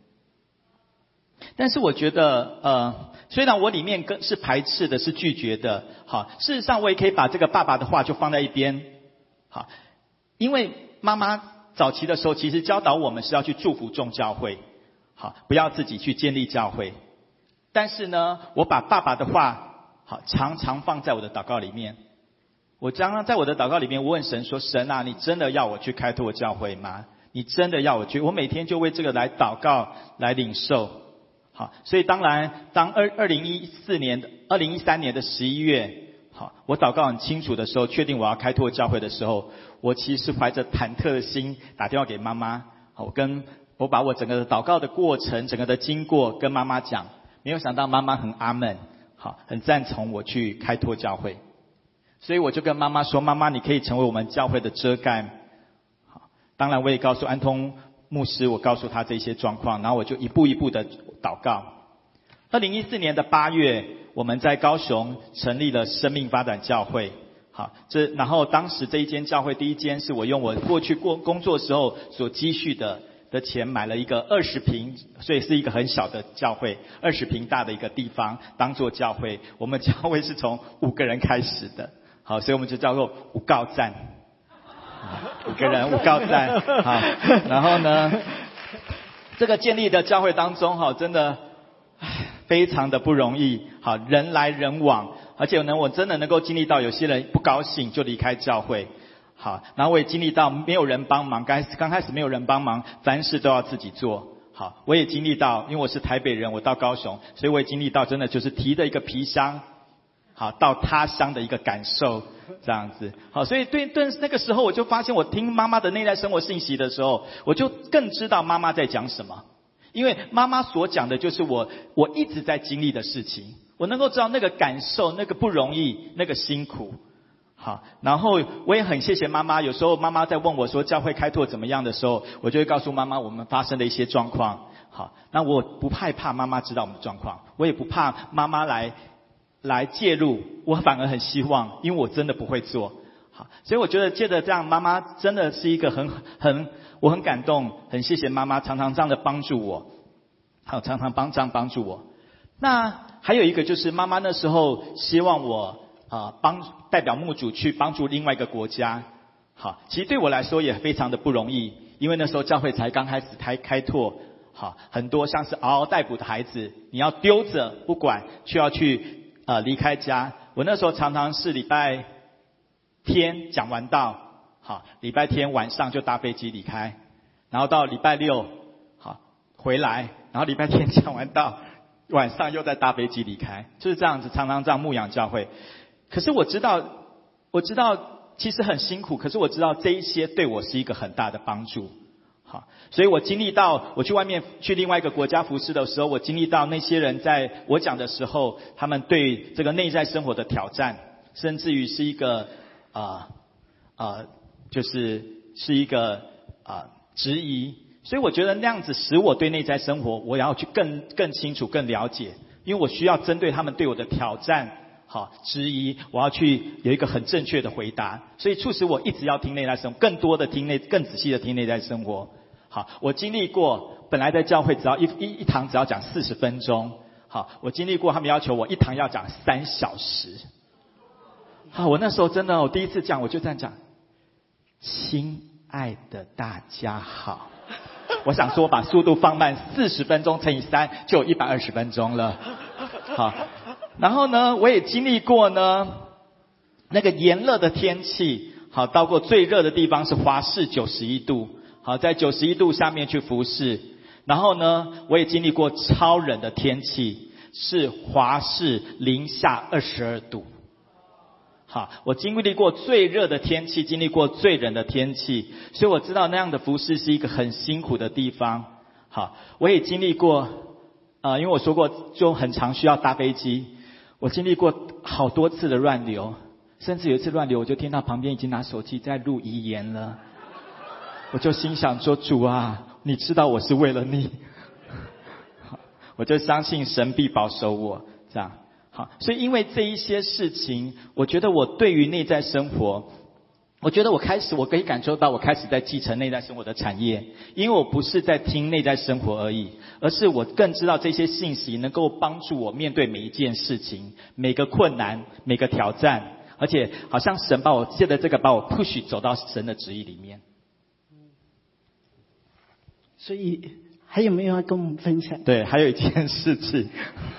但是我觉得，呃，虽然我里面跟是排斥的，是拒绝的。好，事实上我也可以把这个爸爸的话就放在一边。好，因为妈妈早期的时候其实教导我们是要去祝福众教会，好，不要自己去建立教会。但是呢，我把爸爸的话，好，常常放在我的祷告里面。我常常在我的祷告里面，我问神说：神啊，你真的要我去开拓教会吗？你真的要我去？我每天就为这个来祷告，来领受。好，所以当然，当二二零一四年、二零一三年的十一月，好，我祷告很清楚的时候，确定我要开拓教会的时候，我其实是怀着忐忑的心打电话给妈妈。好，我跟我把我整个祷告的过程、整个的经过跟妈妈讲，没有想到妈妈很阿们，好，很赞同我去开拓教会。所以我就跟妈妈说，妈妈你可以成为我们教会的遮盖。好，当然我也告诉安通牧师，我告诉他这些状况，然后我就一步一步的祷告。二零一四年的八月，我们在高雄成立了生命发展教会。好，这然后当时这一间教会，第一间是我用我过去过工作时候所积蓄的的钱买了一个二十平，所以是一个很小的教会，二十平大的一个地方当做教会。我们教会是从五个人开始的。好，所以我们就叫做五告站，五个人五告站。好，然后呢，这个建立的教会当中，哈，真的非常的不容易。好，人来人往，而且呢，我真的能够经历到有些人不高兴就离开教会。好，然后我也经历到没有人帮忙，刚刚开始没有人帮忙，凡事都要自己做。好，我也经历到，因为我是台北人，我到高雄，所以我也经历到真的就是提着一个皮箱。好，到他乡的一个感受，这样子。好，所以对对那个时候，我就发现，我听妈妈的内在生活信息的时候，我就更知道妈妈在讲什么。因为妈妈所讲的就是我我一直在经历的事情，我能够知道那个感受，那个不容易，那个辛苦。好，然后我也很谢谢妈妈。有时候妈妈在问我说教会开拓怎么样的时候，我就会告诉妈妈我们发生的一些状况。好，那我不害怕妈妈知道我们的状况，我也不怕妈妈来。来介入，我反而很希望，因为我真的不会做。好，所以我觉得借着这样，妈妈真的是一个很很我很感动，很谢谢妈妈常常这样的帮助我，好，常常帮这样帮助我。那还有一个就是妈妈那时候希望我啊、呃、帮代表牧主去帮助另外一个国家。好，其实对我来说也非常的不容易，因为那时候教会才刚开始开开拓。好，很多像是嗷嗷待哺的孩子，你要丢着不管，却要去。呃，离开家，我那时候常常是礼拜天讲完道，好，礼拜天晚上就搭飞机离开，然后到礼拜六，好回来，然后礼拜天讲完道，晚上又再搭飞机离开，就是这样子，常常这样牧养教会。可是我知道，我知道其实很辛苦，可是我知道这一些对我是一个很大的帮助。 好，所以我经历到我去外面去另外一个国家服侍的时候，我经历到那些人在我讲的时候，他们对这个内在生活的挑战，甚至于是一个啊啊、呃呃，就是是一个啊、呃、质疑。所以我觉得那样子使我对内在生活，我要去更更清楚、更了解，因为我需要针对他们对我的挑战。好，质疑，我要去有一个很正确的回答，所以促使我一直要听内在生活，更多的听内，更仔细的听内在生活。好，我经历过，本来在教会只要一一一堂只要讲四十分钟，好，我经历过他们要求我一堂要讲三小时。好，我那时候真的，我第一次讲我就这样讲，亲爱的大家好，我想说把速度放慢，四十分钟乘以三就有一百二十分钟了。好。然后呢，我也经历过呢，那个炎热的天气，好，到过最热的地方是华氏九十一度，好，在九十一度下面去服侍。然后呢，我也经历过超冷的天气，是华氏零下二十二度。好，我经历过最热的天气，经历过最冷的天气，所以我知道那样的服侍是一个很辛苦的地方。好，我也经历过，呃，因为我说过，就很常需要搭飞机。我经历过好多次的乱流，甚至有一次乱流，我就听到旁边已经拿手机在录遗言了。我就心想说：主啊，你知道我是为了你。我就相信神必保守我，这样。好，所以因为这一些事情，我觉得我对于内在生活，我觉得我开始，我可以感受到我开始在继承内在生活的产业，因为我不是在听内在生活而已，而是我更知道这些信息能够帮助我面对每一件事情，每个困难，每个挑战，而且好像神把我借着这个把我 push 走到神的旨意里面。 所以还有没有要跟我们分享？ 对，还有一件事情，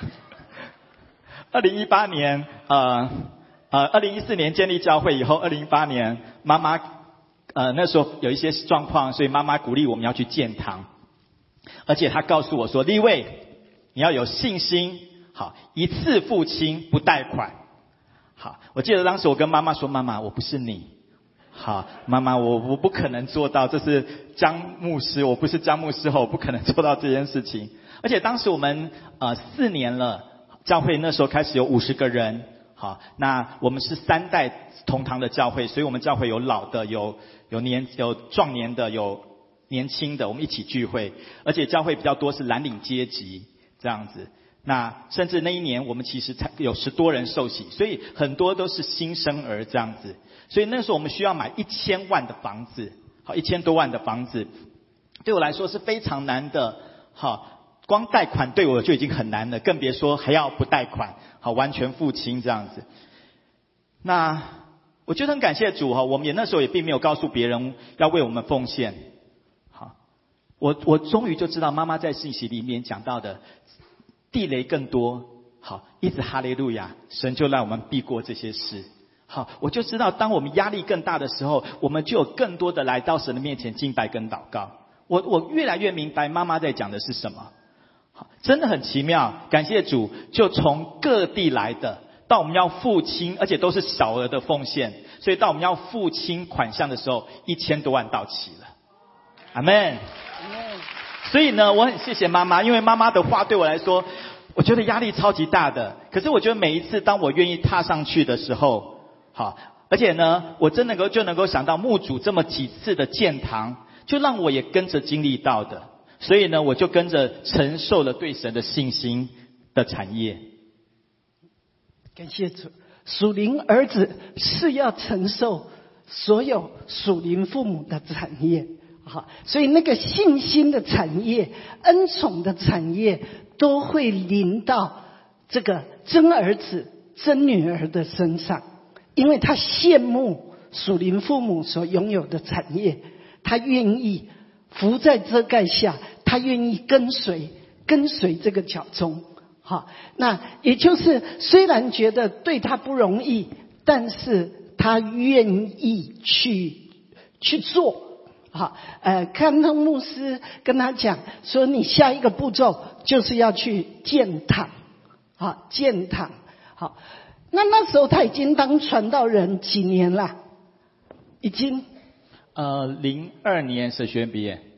二零一八年，呃。呃，二零一四年建立教会以后，二零一八年妈妈，呃，那时候有一些状况，所以妈妈鼓励我们要去建堂，而且她告诉我说，立位，你要有信心，好，一次付清不贷款。好，我记得当时我跟妈妈说，妈妈，我不是你，好，妈妈，我我不可能做到，这是江牧师，我不是江牧师，我不可能做到这件事情。而且当时我们呃四年了，教会那时候开始有五十个人。好，那我们是三代同堂的教会，所以我们教会有老的，有有年有壮年的，有年轻的，我们一起聚会，而且教会比较多是蓝领阶级这样子。那甚至那一年我们其实才有十多人受洗，所以很多都是新生儿这样子。所以那时候我们需要买一千万的房子，好，一千多万的房子，对我来说是非常难的。好，光贷款对我就已经很难了，更别说还要不贷款。好，完全付清这样子。那我觉得很感谢主哈，我们也那时候也并没有告诉别人要为我们奉献。好，我我终于就知道妈妈在信息里面讲到的地雷更多。好，一直哈利路亚，神就让我们避过这些事。好，我就知道当我们压力更大的时候，我们就有更多的来到神的面前敬拜跟祷告。我我越来越明白妈妈在讲的是什么。真的很奇妙，感谢主，就从各地来的，到我们要付清，而且都是小额的奉献，所以到我们要付清款项的时候，一千多万到齐了。阿们。所以呢，我很谢谢妈妈，因为妈妈的话对我来说，我觉得压力超级大的。可是我觉得每一次当我愿意踏上去的时候，好，而且呢，我真能够就能够想到牧主这么几次的建堂，就让我也跟着经历到的。所以呢，我就跟着承受了对神的信心的产业。 感谢主，属灵儿子是要承受所有属灵父母的产业，好，所以那个信心的产业、恩宠的产业，都会临到这个真儿子、真女儿的身上，因为他羡慕属灵父母所拥有的产业，他愿意伏在遮盖下，他愿意跟随跟随这个脚踪。好，那也就是虽然觉得对他不容易，但是他愿意去去做。好，呃，康通牧师跟他讲说，你下一个步骤就是要去建堂。好，建堂。好，那那时候他已经当传道人几年了？已经呃，零二年神学院毕业。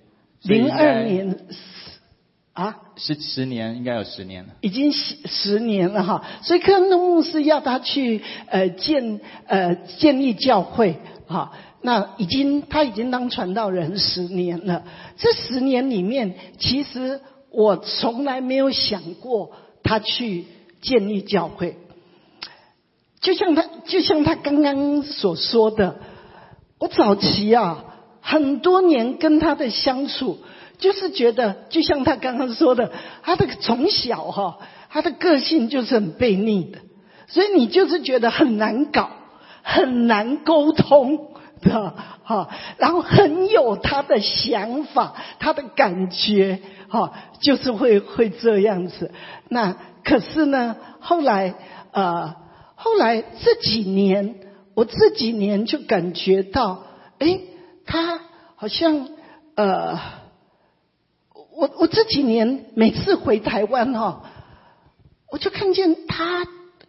零二年啊， 十十年应该有十年了， 已经十十年了哈。所以克恩牧师要他去呃建呃建立教会哈，那已经他已经当传道人十年了。这十年里面，其实我从来没有想过他去建立教会。就像他就像他刚刚所说的，我早期啊很多年跟他的相处，就是觉得就像他刚刚说的，他的从小哈，他的个性就是很悖逆的，所以你就是觉得很难搞，很难沟通的哈，然后很有他的想法，他的感觉哈，就是会会这样子。那可是呢，后来呃，后来这几年，我这几年就感觉到，哎，他好像呃。我我这几年每次回台湾哈，我就看见他，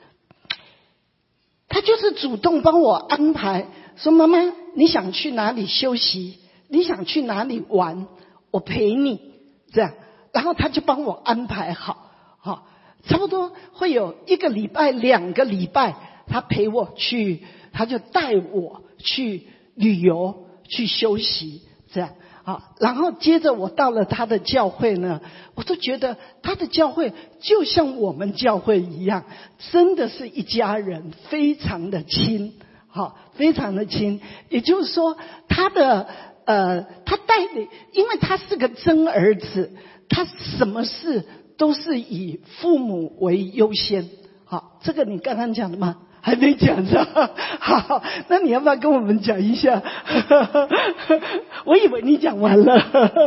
他就是主动帮我安排，说妈妈你想去哪里休息，你想去哪里玩，我陪你这样，然后他就帮我安排好，好，差不多会有一个礼拜、两个礼拜，他陪我去，他就带我去旅游、去休息这样。好，然后接着我到了他的教会呢，我都觉得他的教会就像我们教会一样，真的是一家人，非常的亲，好，非常的亲。也就是说，他的呃，他带领，因为他是个真儿子，他什么事都是以父母为优先。好，这个你刚刚讲的吗？还没讲上，好，那你要不要跟我们讲一下？我以为你讲完了。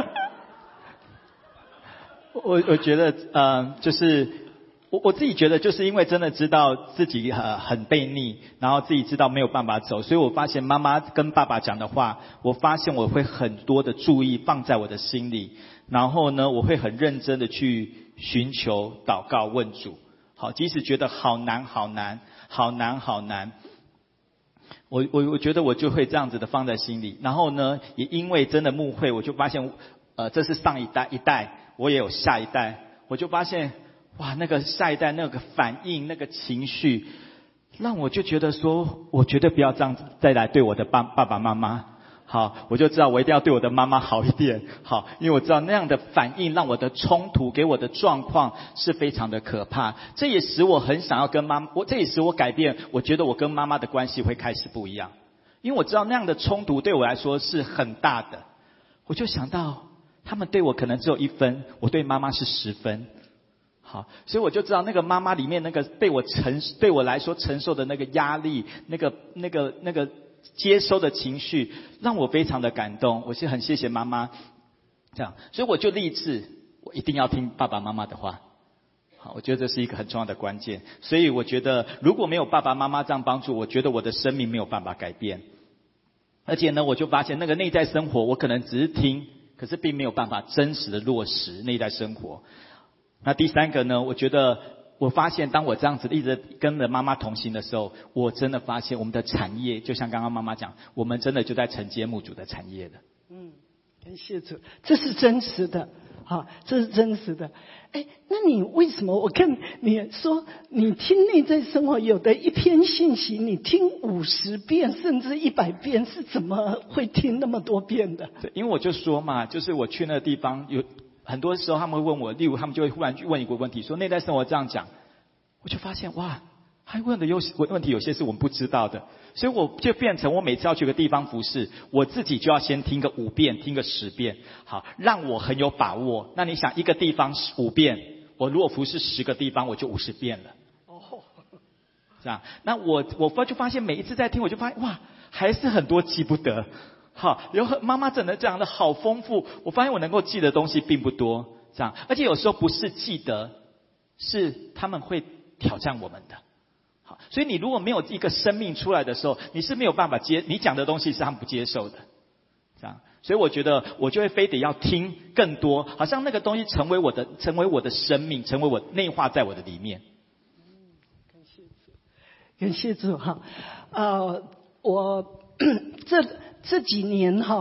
我我觉得呃，就是我我自己觉得，就是因为真的知道自己呃很悖逆，然后自己知道没有办法走，所以我发现妈妈跟爸爸讲的话，我发现我会很多的注意放在我的心里，然后呢，我会很认真的去寻求、祷告、问主。好，即使觉得好难、好难。好难好难，我我我觉得我就会这样子的放在心里，然后呢，也因为真的牧会，我就发现，呃，这是上一代一代，我也有下一代，我就发现，哇，那个下一代那个反应，那个情绪，让我就觉得说，我绝对不要这样子再来对我的爸爸爸妈妈。好，我就知道我一定要对我的妈妈好一点。好，因为我知道那样的反应让我的冲突给我的状况是非常的可怕。这也使我很想要跟妈妈，我这也使我改变，我觉得我跟妈妈的关系会开始不一样。因为我知道那样的冲突对我来说是很大的。我就想到他们对我可能只有一分，我对妈妈是十分。好，所以我就知道那个妈妈里面那个被我承对我来说承受的那个压力，那个那个那个接收的情绪让我非常的感动，我是很谢谢妈妈这样，所以我就立志我一定要听爸爸妈妈的话。好，我觉得这是一个很重要的关键，所以我觉得如果没有爸爸妈妈这样帮助，我觉得我的生命没有办法改变。而且呢，我就发现那个内在生活我可能只是听，可是并没有办法真实的落实内在生活。那第三个呢，我觉得我发现当我这样子一直跟着妈妈同行的时候，我真的发现我们的产业就像刚刚妈妈讲，我们真的就在承接牧主的产业了。 嗯，感谢主，这是真实的，好，这是真实的。哎，那你为什么我看你说你听内在生活，有的一篇信息你听五十遍甚至一百遍，是怎么会听那么多遍的？ 对，因为我就说嘛，就是我去那个地方有很多时候他们会问我，例如他们就会忽然去问一个问题，说内在生活这样讲，我就发现哇，他问的有问题有些是我们不知道的，所以我就变成我每次要去个地方服事，我自己就要先听个五遍，听个十遍，好，让我很有把握。那你想一个地方五遍，我如果服事十个地方，我就五十遍了。哦，这样，那我我就发现每一次在听，我就发现哇，还是很多记不得。好，有很妈妈整的讲的好丰富，我发现我能够记的东西并不多，这样，而且有时候不是记得，是他们会挑战我们的。好，所以你如果没有一个生命出来的时候，你是没有办法接你讲的东西是他们不接受的，这样，所以我觉得我就会非得要听更多，好像那个东西成为我的，成为我的生命，成为我内化在我的里面。 嗯，感谢主，感谢主哈，呃，我这。这几年哈，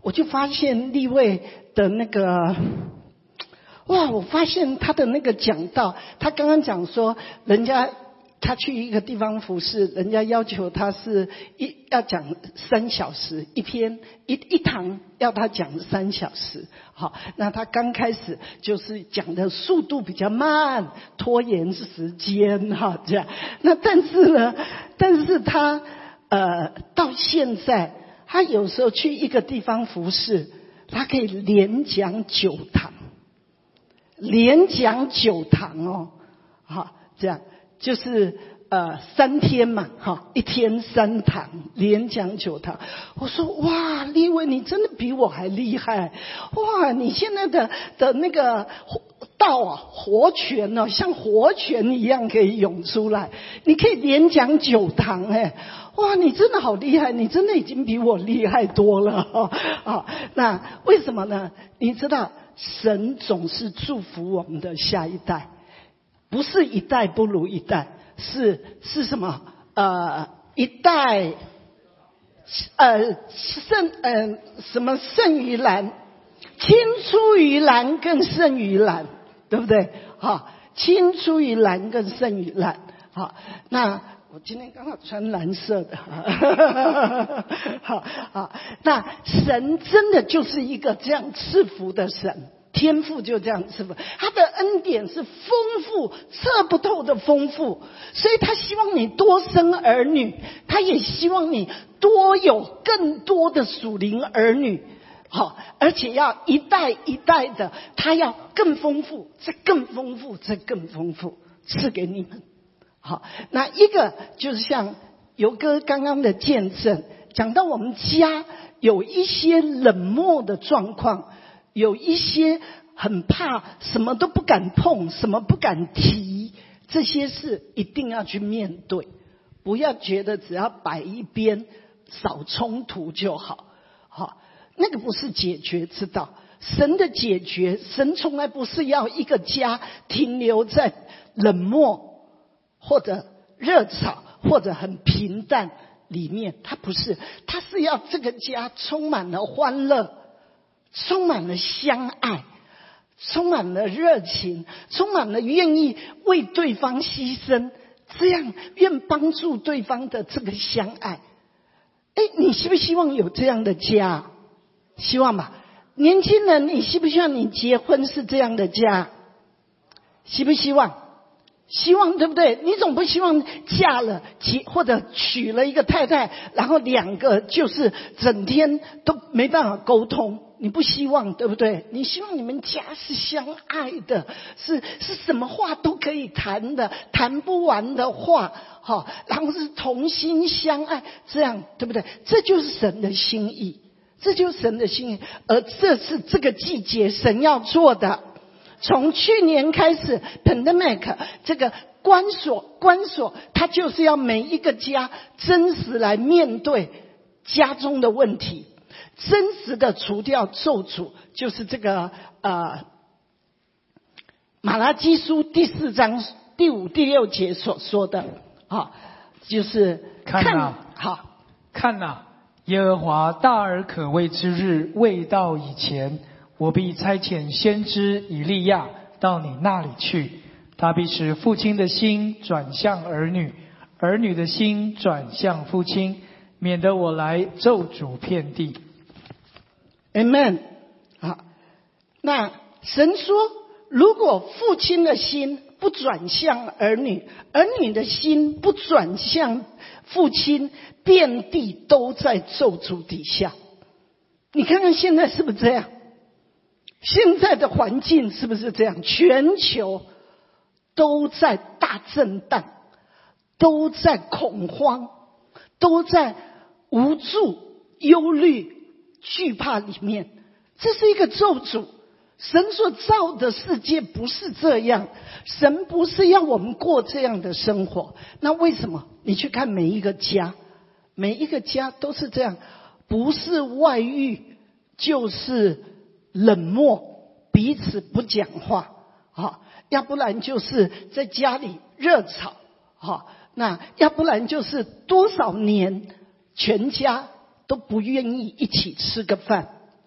我就发现利未的那个，哇！我发现他的那个讲道，他刚刚讲说，人家他去一个地方服侍，人家要求他是一要讲三小时一篇，一一堂要他讲三小时。好，那他刚开始就是讲的速度比较慢，拖延时间哈这样。那但是呢，但是他呃到现在。他有时候去一个地方服侍，他可以连讲九堂，连讲九堂哦，好，这样就是呃三天嘛，哈，一天三堂，连讲九堂。我说哇，利未你真的比我还厉害，哇，你现在的的那个道啊，活泉哦，像活泉一样可以涌出来，你可以连讲九堂哎。哇，你真的好厉害！你真的已经比我厉害多了哦。啊，那为什么呢？你知道，神总是祝福我们的下一代，不是一代不如一代，是是什么？呃，一代呃胜呃什么胜于蓝，青出于蓝更胜于蓝，对不对？好，青出于蓝更胜于蓝。好，那。我今天刚好穿蓝色的，好好，那神真的就是一个这样赐福的神，天父就这样赐福，他的恩典是丰富测不透的丰富，所以他希望你多生儿女，他也希望你多有更多的属灵儿女，好，而且要一代一代的，他要更丰富，再更丰富，再更丰富，赐给你们。好，那一个就是像游哥刚刚的见证，讲到我们家有一些冷漠的状况，有一些很怕，什么都不敢碰，什么不敢提，这些事一定要去面对，不要觉得只要摆一边少冲突就好。好，那个不是解决之道。神的解决，神从来不是要一个家停留在冷漠或者热吵或者很平淡里面，他不是，他是要这个家充满了欢乐，充满了相爱，充满了热情，充满了愿意为对方牺牲，这样愿帮助对方的这个相爱。哎，你希不希望有这样的家？希望吧。年轻人，你希不希望你结婚是这样的家？希不希望？希望，对不对？你总不希望嫁了结或者娶了一个太太，然后两个就是整天都没办法沟通，你不希望，对不对？你希望你们家是相爱的，是是什么话都可以谈的，谈不完的话，好，然后是同心相爱，这样对不对？这就是神的心意，这就是神的心意，而这是这个季节神要做的。从去年开始 pandemic 这个关锁关锁，它就是要每一个家真实来面对家中的问题，真实的除掉咒诅，就是这个呃马拉基书第四章第五第六节所说的啊，就是看哪， 好看哪，耶和华大而可畏之日未到以前，我必差遣先知以利亚到你那里去，他必使父亲的心转向儿女，儿女的心转向父亲，免得我来咒诅遍地。 Amen。 好，那神说，如果父亲的心不转向儿女，儿女的心不转向父亲，遍地都在咒诅底下。你看看现在是不是这样？现在的环境是不是这样？全球都在大震荡，都在恐慌，都在无助、忧虑、惧怕里面。这是一个咒诅。神所造的世界不是这样，神不是要我们过这样的生活。那为什么？你去看每一个家，每一个家都是这样，不是外遇就是冷漠，彼此不讲话，好，要不然就是在家里热吵，好，那要不然就是多少年全家都不愿意一起吃个饭，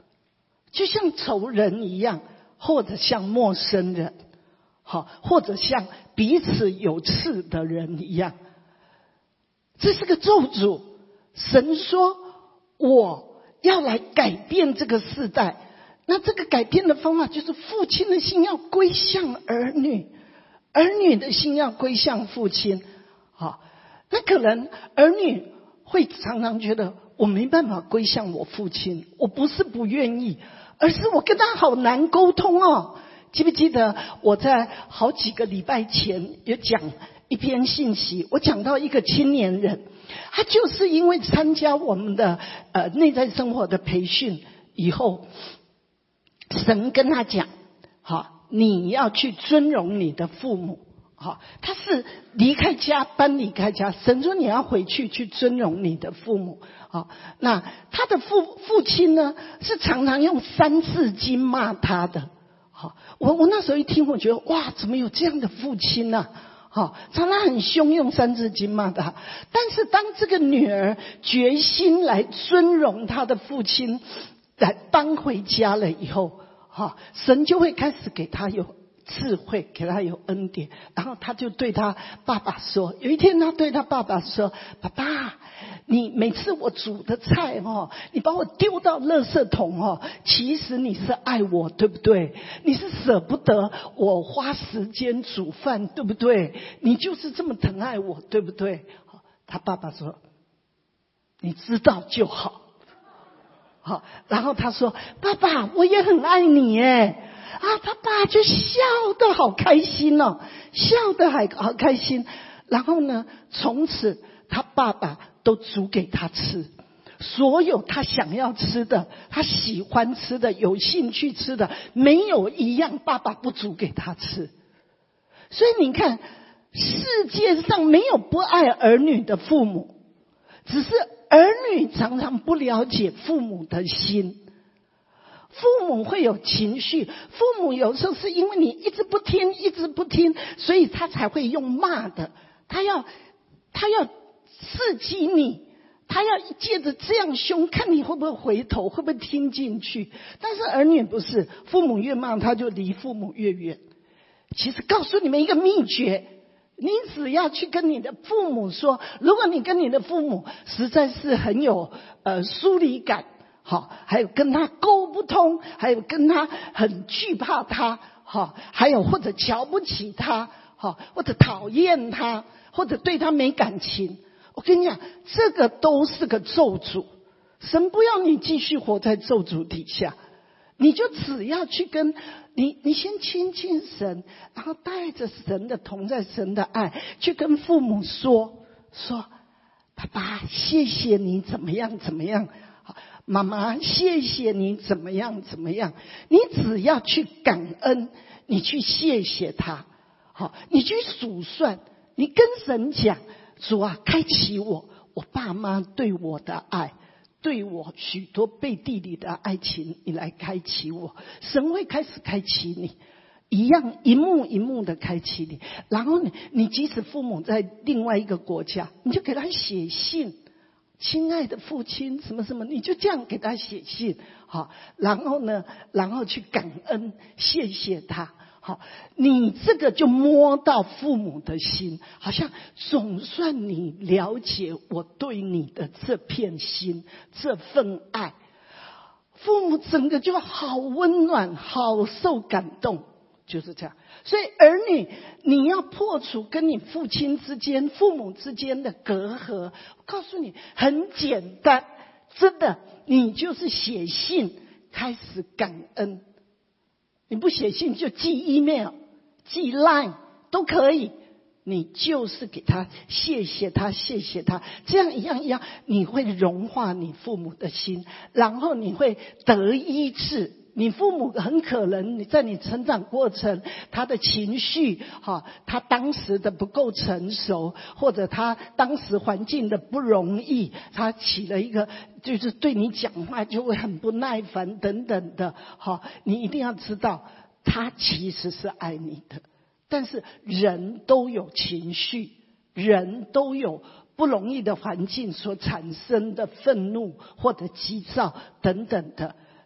就像仇人一样，或者像陌生人，好，或者像彼此有刺的人一样。这是个咒诅。神说我要来改变这个世代，那这个改变的方法就是父亲的心要归向儿女，儿女的心要归向父亲。好，那可能儿女会常常觉得我没办法归向我父亲，我不是不愿意，而是我跟他好难沟通哦。记不记得我在好几个礼拜前有讲一篇信息，我讲到一个青年人，他就是因为参加我们的呃内在生活的培训以后，神跟他讲，好，你要去尊荣你的父母。好，他是离开家，搬离开家，神说你要回去去尊荣你的父母。好，那他的父父亲呢，是常常用三字经骂他的。好，我我那时候一听，我觉得哇，怎么有这样的父亲呢、啊？好，常常很凶，用三字经骂他。但是当这个女儿决心来尊荣他的父亲，来搬回家了以后，好，神就会开始给他有智慧，给他有恩典。然后他就对他爸爸说，有一天他对他爸爸说，爸爸，你每次我煮的菜哦，你把我丢到垃圾桶哦，其实你是爱我，对不对？你是舍不得我花时间煮饭，对不对？你就是这么疼爱我，对不对？他爸爸说，你知道就好。好，然后他说，爸爸，我也很爱你耶。啊，他爸就笑得好开心哦，笑得还好开心。然后呢，从此他爸爸都煮给他吃，所有他想要吃的，他喜欢吃的，有兴趣吃的，没有一样爸爸不煮给他吃。所以你看，世界上没有不爱儿女的父母，只是儿女常常不了解父母的心。父母会有情绪，父母有时候是因为你一直不听，一直不听，所以他才会用骂的。他要他要刺激你，他要借着这样凶，看你会不会回头，会不会听进去。但是儿女不是，父母越骂他就离父母越远。其实告诉你们一个秘诀，你只要去跟你的父母说，如果你跟你的父母实在是很有呃疏离感，好，还有跟他沟不通，还有跟他很惧怕他，好，还有或者瞧不起他，好，或者讨厌他，或者对他没感情。我跟你讲，这个都是个咒诅。神不要你继续活在咒诅底下，你就只要去跟你，你先亲近神，然后带着神的同在，神的爱，去跟父母说说，爸爸，谢谢你怎么样怎么样。妈妈，谢谢你怎么样怎么样。你只要去感恩，你去谢谢他，好，你去数算，你跟神讲，主啊，开启我，我爸妈对我的爱，对我许多背地里的爱情，你来开启我。神会开始开启你，一样一幕一幕的开启你。然后你，你即使父母在另外一个国家，你就给他写信，亲爱的父亲什么什么，你就这样给他写信，好，然后呢，然后去感恩，谢谢他，好，你这个就摸到父母的心，好像总算你了解我对你的这片心，这份爱，父母整个就好温暖，好受感动，就是这样。所以儿女，你要破除跟你父亲之间、父母之间的隔阂。我告诉你，很简单，真的，你就是写信开始感恩。你不写信就寄 email、寄 line 都可以，你就是给他谢谢他，谢谢他，这样一样一样，你会融化你父母的心，然后你会得医治。你父母很可能你在你成长过程，他的情绪哈，他当时的不够成熟，或者他当时环境的不容易，他起了一个就是对你讲话就会很不耐烦等等的哈，你一定要知道他其实是爱你的。但是人都有情绪，人都有不容易的环境所产生的愤怒或者急躁等等的。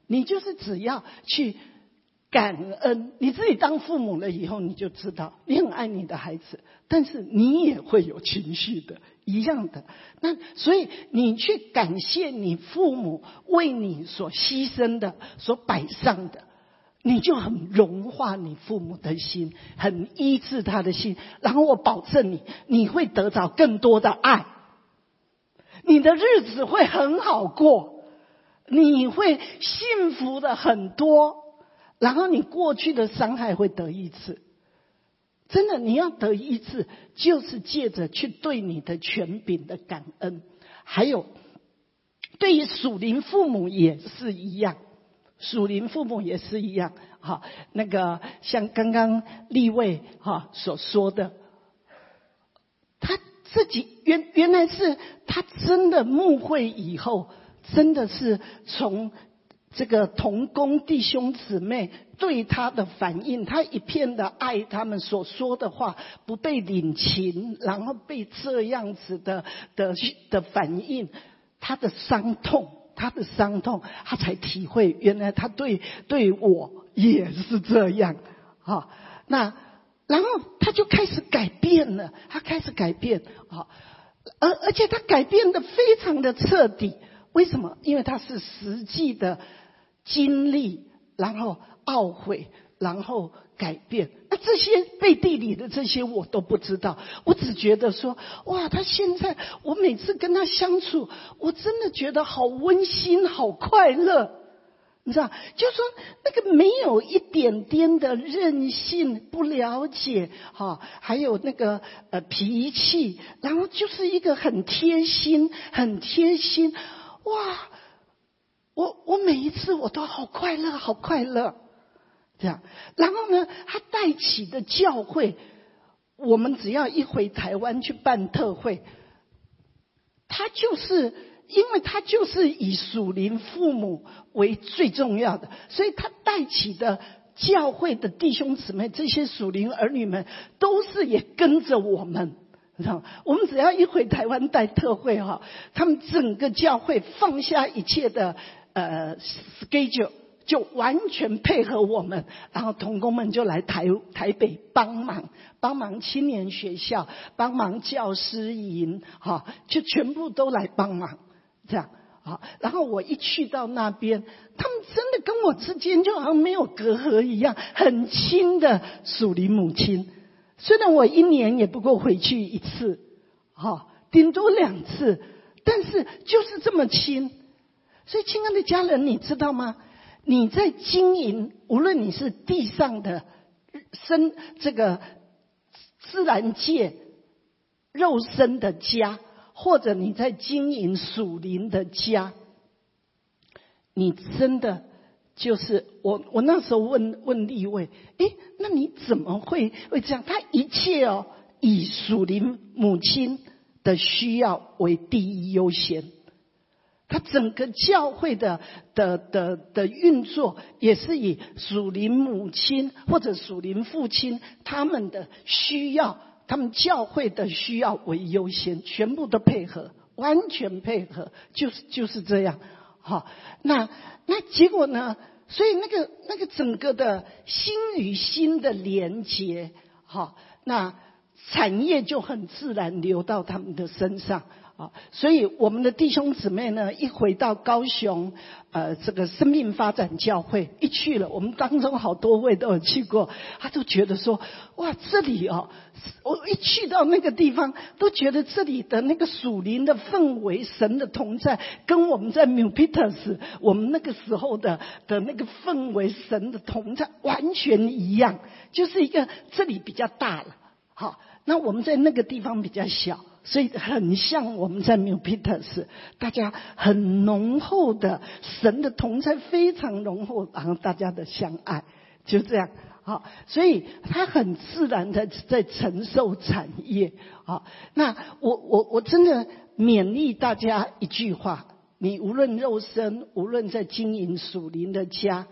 你就是只要去感恩，你自己当父母了以后，你就知道你很爱你的孩子，但是你也会有情绪的，一样的。那所以你去感谢你父母为你所牺牲的、所摆上的，你就很融化你父母的心，很医治他的心。然后我保证你，你会得着更多的爱，你的日子会很好过，你会幸福的很多。然后你过去的伤害会得医治，真的，你要得医治，就是借着去对你的权柄的感恩，还有对于属灵父母也是一样，属灵父母也是一样。好，那个像刚刚利未哈所说的，他自己原原来是他真的牧会以后，真的是从这个同工弟兄姊妹对他的反应，他一片的爱他们所说的话，不被领情，然后被这样子的的的反应，他的伤痛，他的伤痛，他才体会原来他对对我也是这样啊。那然后他就开始改变了，他开始改变啊，而而且他改变的非常的彻底。为什么？因为他是实际的经历，然后懊悔，然后改变。那这些背地里的这些我都不知道，我只觉得说，哇，他现在我每次跟他相处，我真的觉得好温馨，好快乐。你知道，就是说那个没有一点点的任性、不了解，哈，还有那个呃脾气，然后就是一个很贴心、很贴心。哇，我我每一次我都好快乐，好快乐，这样。然后呢，他带起的教会，我们只要一回台湾去办特会，他就是因为他就是以属灵父母为最重要的，所以他带起的教会的弟兄姊妹，这些属灵儿女们，都是也跟着我们。我们只要一回台湾带特会哈，他们整个教会放下一切的呃 schedule， 就完全配合我们，然后同工们就来台台北帮忙，帮忙青年学校，帮忙教师营，哈，就全部都来帮忙，这样啊。然后我一去到那边，他们真的跟我之间就好像没有隔阂一样，很亲的属灵母亲。虽然我一年也不过回去一次，哈，顶多两次，但是就是这么亲。所以亲爱的家人，你知道吗？你在经营，无论你是地上的生这个自然界肉身的家，或者你在经营属灵的家，你真的就是我，我那时候问问利未，诶，那你怎么会会这样？他一切哦，以属灵母亲的需要为第一优先。他整个教会的的的的运作，也是以属灵母亲或者属灵父亲他们的需要，他们教会的需要为优先，全部都配合，完全配合，就是就是这样。好，那那结果呢？所以那个那个整个的心与心的连结，好，那产业就很自然流到他们的身上啊。所以我们的弟兄姊妹呢，一回到高雄，呃，这个生命发展教会一去了，我们当中好多位都有去过，他都觉得说，哇，这里哦，我一去到那个地方，都觉得这里的那个属灵的氛围，神的同在，跟我们在 Milpitas 我们那个时候的的那个氛围，神的同在完全一样，就是一个这里比较大了，好，那我们在那个地方比较小。所以很像我们在 Milpitas， 大家很浓厚的神的同在，非常浓厚，然后大家的相爱，就这样。好，所以他很自然的在承受产业。好，那我我我真的勉励大家一句话：你无论肉身，无论在经营属灵的家，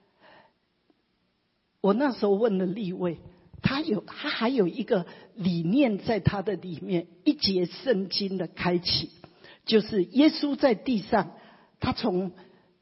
我那时候问了利未。他有，他还有一个理念在他的里面，一节圣经的开启，就是耶稣在地上，他从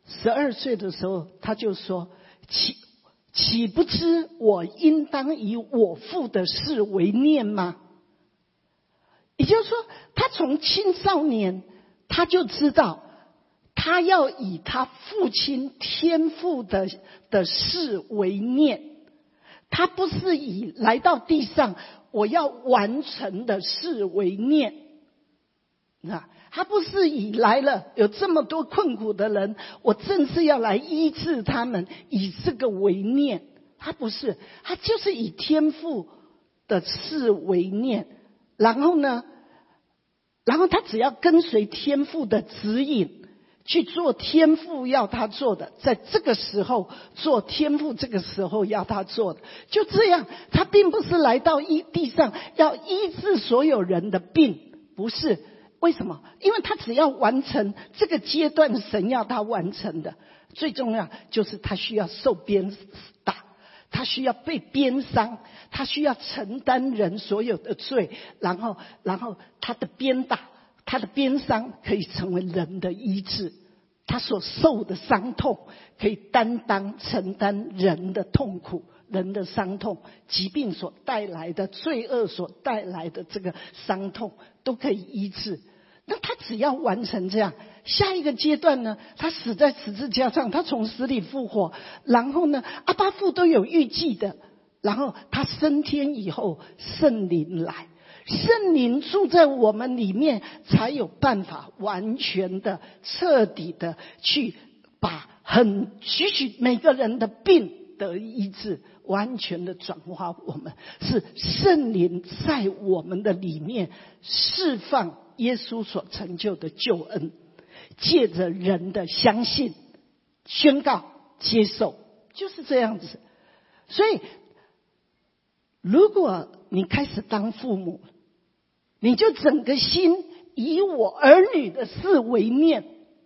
十二岁的时候，他就说：“岂岂不知我应当以我父的事为念吗？”也就是说，他从青少年他就知道，他要以他父亲天父的的事为念。他不是以来到地上我要完成的事为念，那他不是以来了有这么多困苦的人，我正是要来医治他们，以这个为念。他不是，他就是以天父的事为念。然后呢，然后他只要跟随天父的指引，去做天父要他做的，在这个时候做天父这个时候要他做的，就这样。他并不是来到地上要医治所有人的病，不是。为什么？因为他只要完成这个阶段神要他完成的，最重要就是他需要受鞭打，他需要被鞭伤，他需要承担人所有的罪，然后然后他的鞭打，他的鞭伤可以成为人的医治，他所受的伤痛可以担当承担人的痛苦，人的伤痛，疾病所带来的罪恶所带来的这个伤痛都可以医治。那他只要完成这样，下一个阶段呢，他死在十字架上，他从死里复活，然后呢，阿爸父都有预计的，然后他升天以后，圣灵来，圣灵住在我们里面，才有办法完全的、彻底的去把很许许每个人的病得医治，完全的转化我们。是圣灵在我们的里面释放耶稣所成就的救恩，借着人的相信、宣告、接受，就是这样子。所以如果你开始当父母，你就整个心以我儿女的事为念，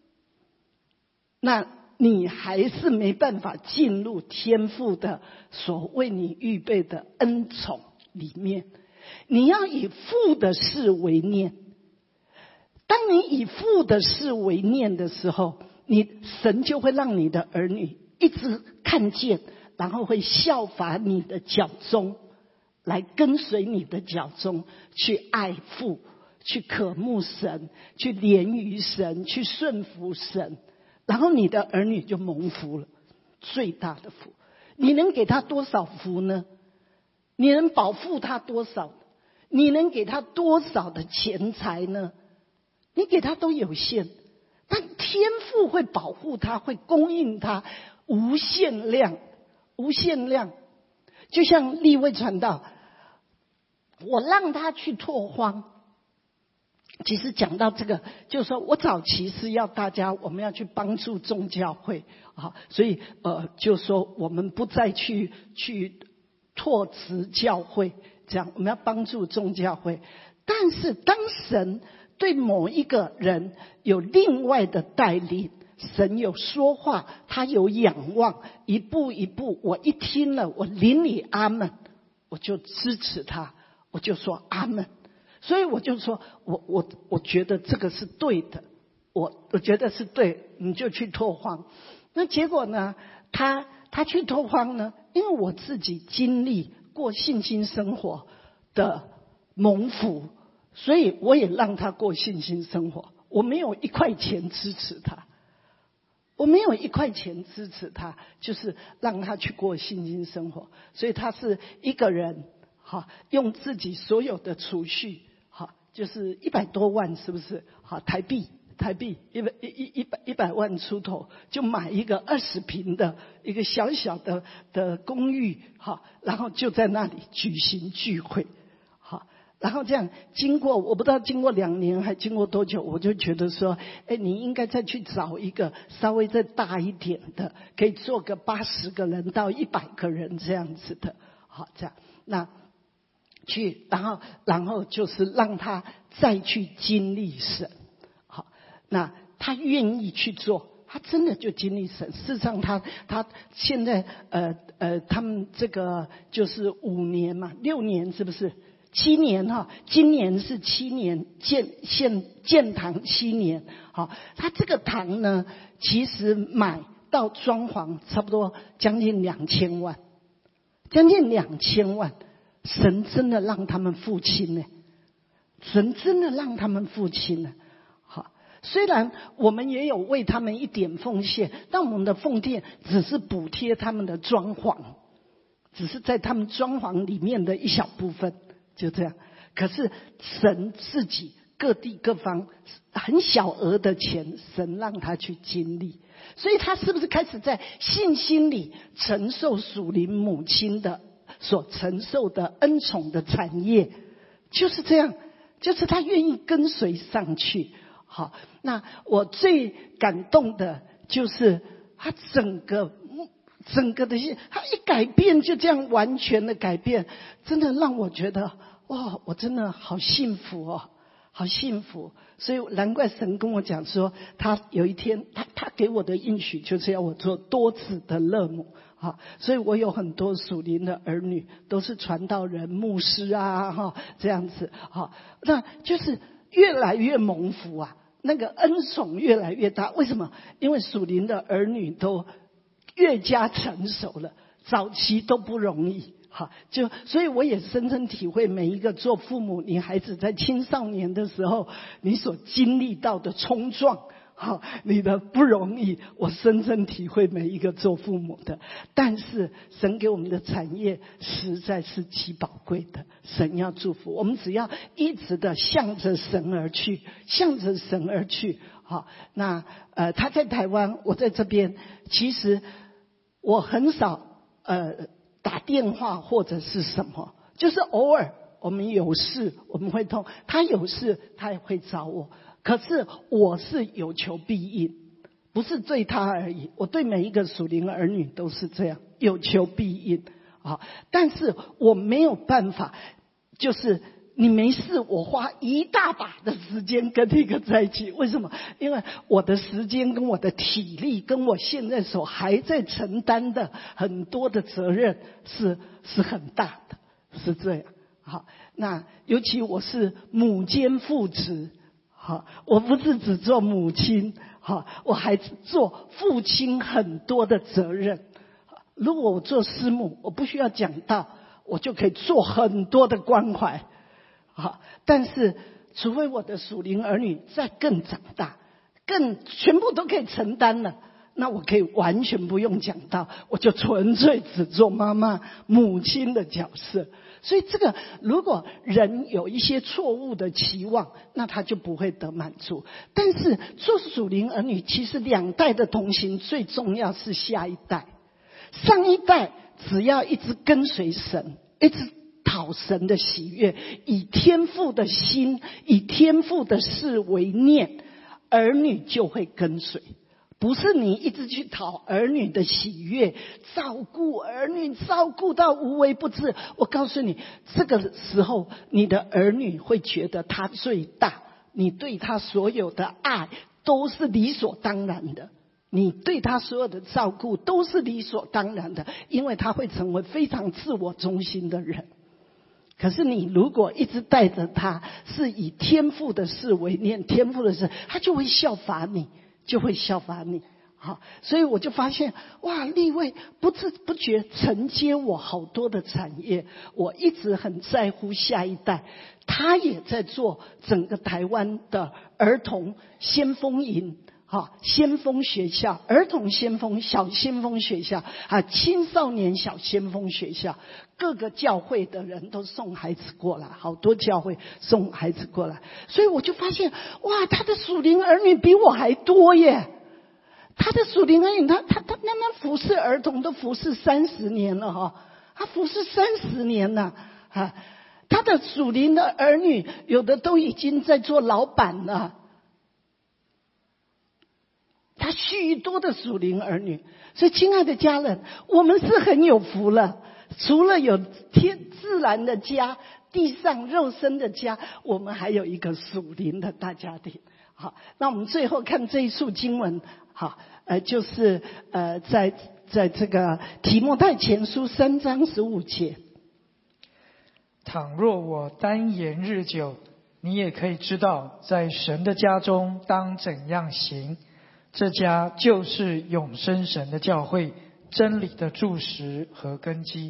那你还是没办法进入天父的所为你预备的恩宠里面。你要以父的事为念。当你以父的事为念的时候，你神就会让你的儿女一直看见，然后会效法你的脚踪，来跟随你的脚踪，去爱父，去渴慕神，去怜于神，去顺服神，然后你的儿女就蒙福了，最大的福。你能给他多少福呢？你能保护他多少？你能给他多少的钱财呢？你给他都有限，但天父会保护他，会供应他无限量，无限量。就像利未传道，我让他去拓荒。其实讲到这个，就是说我早期是要大家我们要去帮助众教会啊，所以呃，就说我们不再去去拓殖教会，这样我们要帮助众教会。但是当神对某一个人有另外的带领，神有说话，他有仰望，一步一步，我一听了，我邻里阿们，我就支持他，我就说阿们。所以我就说我我我觉得这个是对的，我我觉得是对，你就去拓荒。那结果呢，他他去拓荒呢，因为我自己经历过信心生活的蒙福，所以我也让他过信心生活。我没有一块钱支持他，我没有一块钱支持他，就是让他去过信心生活。所以他是一个人，好，用自己所有的储蓄，好，就是一百多万，是不是？好，台币，台币一百一一一百一百万出头，就买一个二十平的一个小小的的公寓，好，然后就在那里举行聚会。然后这样经过我不知道经过两年还经过多久，我就觉得说，哎，你应该再去找一个稍微再大一点的，可以做个八十个人到一百个人这样子的，好，这样那去，然后然后就是让他再去经历神，好，那他愿意去做，他真的就经历神。事实上他他现在呃呃他们这个就是五年嘛，六年是不是？ 七年哈，今年是七年建建建堂七年，好，他这个堂呢，其实买到装潢差不多将近两千万，将近两千万，神真的让他们父亲呢，神真的让他们父亲呢，好，虽然我们也有为他们一点奉献，但我们的奉献只是补贴他们的装潢，只是在他们装潢里面的一小部分。就这样，可是神自己各地各方很小额的钱，神让他去经历，所以他是不是开始在信心里承受属灵母亲的所承受的恩宠的产业？就是这样，就是他愿意跟随上去。好，那我最感动的就是他整个。整个的他一改变就这样完全的改变，真的让我觉得哇，我真的好幸福哦，好幸福。所以难怪神跟我讲说，他有一天他他给我的应许就是要我做多子的乐母啊，所以我有很多属灵的儿女都是传道人、牧师啊哈这样子哈，那就是越来越蒙福啊，那个恩宠越来越大。为什么？因为属灵的儿女都越加成熟了，早期都不容易，好，就所以我也深深体会每一个做父母，你孩子在青少年的时候，你所经历到的冲撞，好，你的不容易，我深深体会每一个做父母的。但是神给我们的产业实在是极宝贵的，神要祝福我们，只要一直的向着神而去，向着神而去。好，那呃，他在台湾，我在这边，其实我很少呃打电话或者是什么，就是偶尔我们有事我们会通，他有事他也会找我，可是我是有求必应，不是对他而已，我对每一个属灵儿女都是这样，有求必应啊。但是我没有办法，就是你没事，我花一大把的时间跟那个在一起。为什么？因为我的时间跟我的体力跟我现在所还在承担的很多的责任是是很大的，是这样。好，那尤其我是母兼父职，好，我不是只做母亲，好，我还做父亲很多的责任。如果我做师母，我不需要讲道，我就可以做很多的关怀。好，但是除非我的属灵儿女再更长大，更全部都可以承担了，那我可以完全不用讲道，我就纯粹只做妈妈母亲的角色。所以这个如果人有一些错误的期望，那他就不会得满足。但是做属灵儿女，其实两代的同行最重要是下一代，上一代只要一直跟随神，一直讨神的喜悦，以天父的心，以天父的事为念，儿女就会跟随。不是你一直去讨儿女的喜悦，照顾儿女，照顾到无微不至。我告诉你，这个时候你的儿女会觉得他最大，你对他所有的爱都是理所当然的，你对他所有的照顾都是理所当然的，因为他会成为非常自我中心的人。可是你如果一直带着他，是以天父的事为念，天父的事，他就会效法你，就会效法你。好，所以我就发现，哇，利未不知不觉承接我好多的产业，我一直很在乎下一代。他也在做整个台湾的儿童先锋营，好，先锋学校，儿童先锋小先锋学校啊，青少年小先锋学校，各个教会的人都送孩子过来，好多教会送孩子过来，所以我就发现，哇，他的属灵儿女比我还多耶！他的属灵儿女，他他他慢慢服侍儿童都服侍三十年了哈，他服侍三十年了啊，他的属灵的儿女有的都已经在做老板了。他许多的属灵儿女，所以亲爱的家人，我们是很有福了。除了有天自然的家，地上肉身的家，我们还有一个属灵的大家庭。好，那我们最后看这一处经文，好，呃，就是呃，在在这个提摩太前书三章十五节， 倘若我单言日久，你也可以知道，在神的家中当怎样行。这家就是永生神的教会，真理的柱石和根基。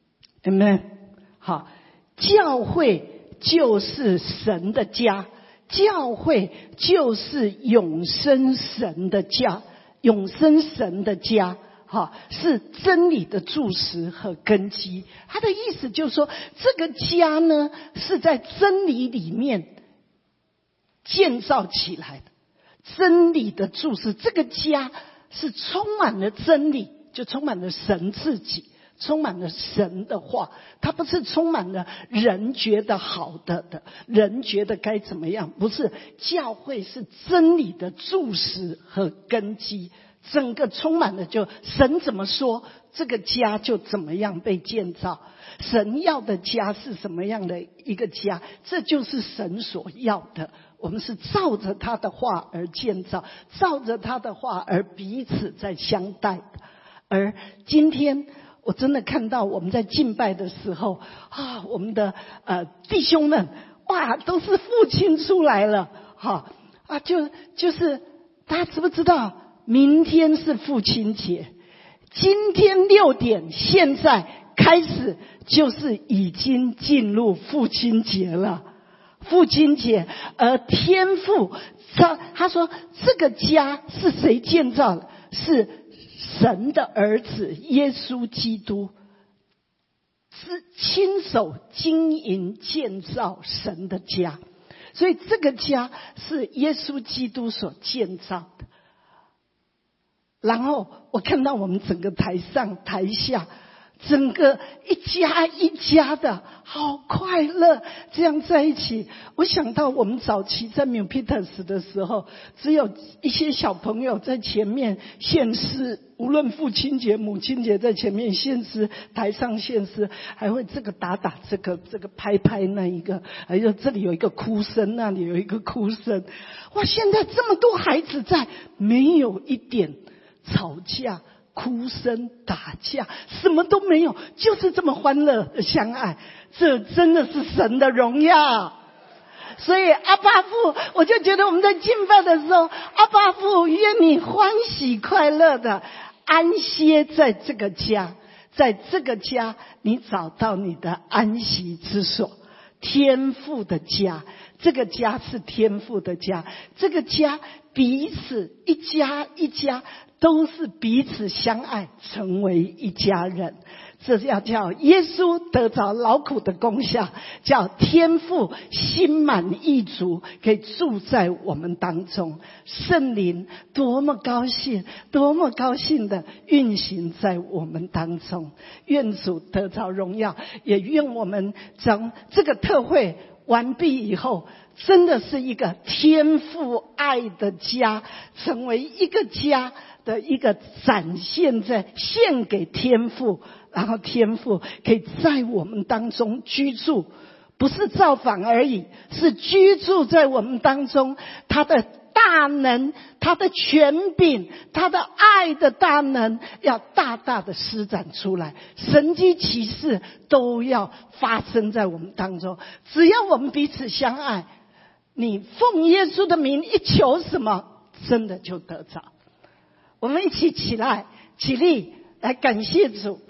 Amen。好，教会就是神的家，教会就是永生神的家，永生神的家。哈，是真理的柱石和根基。他的意思就是说，这个家呢是在真理里面建造起来的，真理的柱石。这个家是充满了真理，就充满了神自己，充满了神的话。它不是充满了人觉得好的的，人觉得该怎么样，不是。教会是真理的柱石和根基。整个充满了，就神怎么说，这个家就怎么样被建造。神要的家是什么样的一个家？这就是神所要的。我们是照着他的话而建造，照着他的话而彼此在相待的。而今天我真的看到我们在敬拜的时候啊，我们的呃弟兄们，哇，都是父亲出来了，哈啊，就就是大家知不知道？明天是父亲节，今天六点，现在开始就是已经进入父亲节了。父亲节，而天父他他说这个家是谁建造的？是神的儿子耶稣基督是亲手经营建造神的家，所以这个家是耶稣基督所建造的。然后我看到我们整个台上台下整个一家一家的好快乐这样在一起。我想到我们早期在 New Peters 的时候，只有一些小朋友在前面献诗，无论父亲节母亲节在前面献诗，台上献诗，还会这个打打这个这个拍拍那一个，还有这里有一个哭声，那里有一个哭声。哇，现在这么多孩子在，没有一点吵架哭声打架，什么都没有，就是这么欢乐的相爱。这真的是神的荣耀。所以阿爸父，我就觉得我们在敬拜的时候，阿爸父愿你欢喜快乐的安歇在这个家，在这个家你找到你的安息之所。天父的家，这个家是天父的家，这个家彼此一家一家都是彼此相爱，成为一家人。这要叫耶稣得着劳苦的功效，叫天父心满意足，可以住在我们当中。圣灵多么高兴，多么高兴的运行在我们当中。愿主得着荣耀，也愿我们将这个特会完毕以后，真的是一个天父爱的家，成为一个家的一个展现，在献给天父，然后天父可以在我们当中居住，不是造访而已，是居住在我们当中。他的大能，他的权柄，他的爱的大能要大大的施展出来，神迹奇事都要发生在我们当中。只要我们彼此相爱，你奉耶稣的名一求什么，真的就得着。我们一起起来起立来感谢主。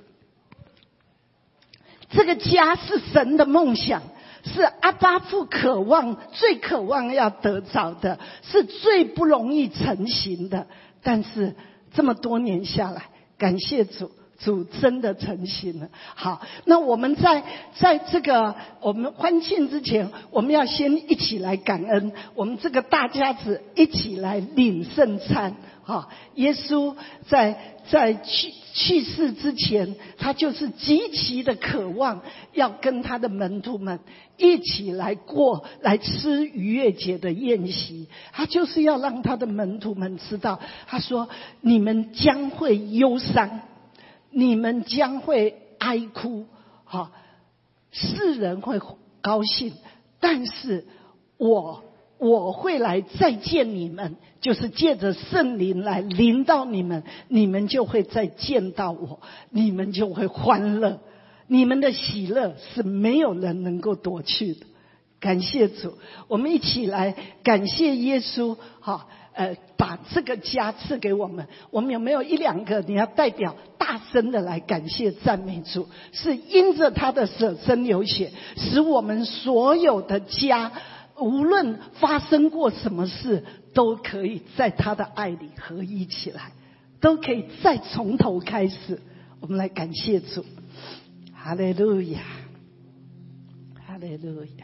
这个家是神的梦想，是阿爸父渴望最渴望要得着的，是最不容易成型的。但是这么多年下来，感谢主，主真的成型了。好，那我们在在这个我们欢庆之前，我们要先一起来感恩，我们这个大家子一起来领圣餐。哈，耶稣在在去去世之前，他就是极其的渴望要跟他的门徒们一起来过来吃逾越节的宴席。他就是要让他的门徒们知道，他说你们将会忧伤，你们将会哀哭，哈，世人会高兴，但是我我会来再见你们，就是借着圣灵来临到你们，你们就会再见到我，你们就会欢乐， 你们的喜乐是没有人能够夺去的。感谢主，我们一起来感谢耶稣，好，呃，把这个家赐给我们。我们有没有一两个你要代表大声的来感谢赞美主？是因着他的舍身流血，使我们所有的家，无论发生过什么事，都可以在他的爱里合一起来，都可以再从头开始。我们来感谢主，哈利路亚，哈利路亚。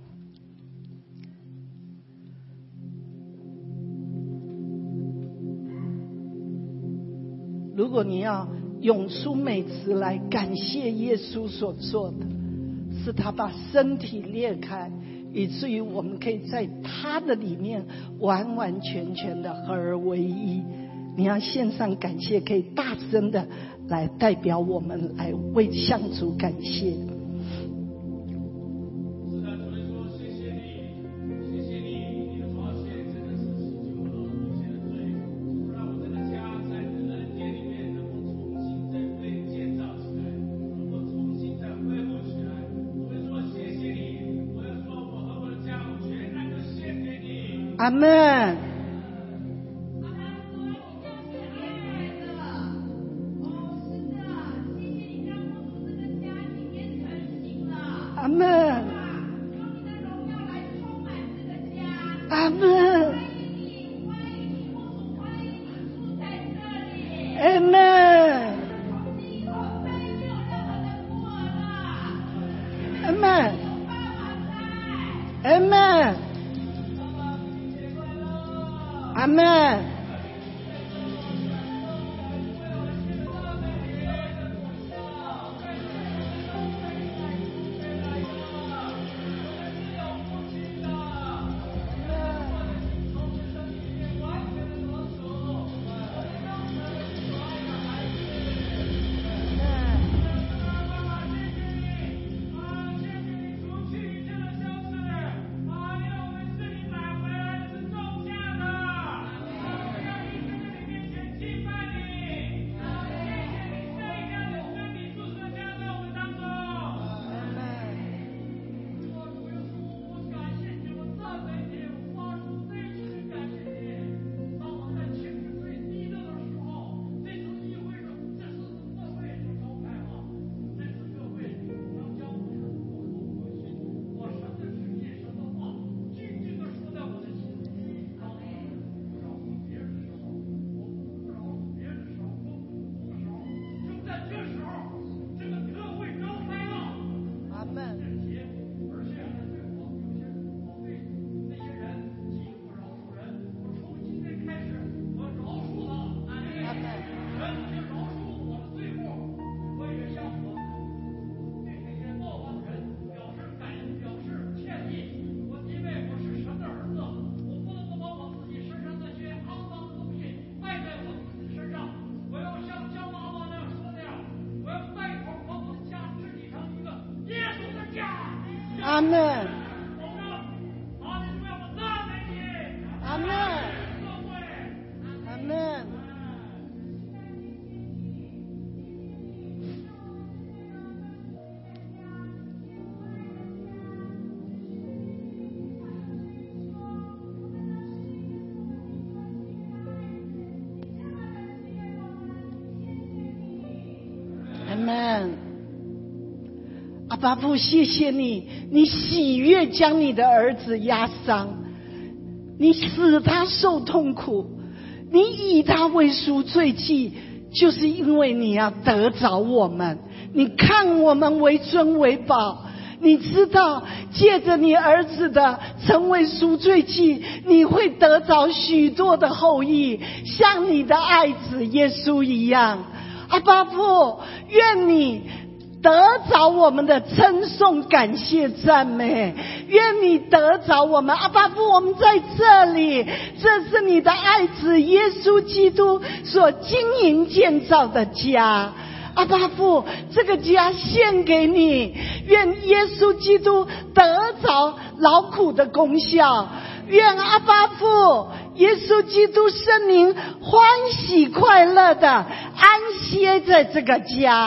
如果你要涌出美词来感谢耶稣所做的，是他把身体裂开，以至于我们可以在他的里面完完全全的合而为一。你要献上感谢，可以大声的来代表我们来为向主感谢。阿们。阿们。阿们。阿们。阿们。阿们。阿们。阿们，阿们，阿们。阿们。阿爸父，谢谢你，你喜悦将你的儿子压伤，你使他受痛苦，你以他为赎罪祭，就是因为你要得着我们，你看我们为尊为宝。你知道借着你儿子的成为赎罪祭，你会得着许多的后裔，像你的爱子耶稣一样。阿爸父，愿你得着我们的称颂、感谢、赞美，愿你得着我们。阿爸父，我们在这里，这是你的爱子耶稣基督所经营建造的家。阿爸父，这个家献给你，愿耶稣基督得着劳苦的功效，愿阿爸父耶稣基督圣灵欢喜快乐的安歇在这个家，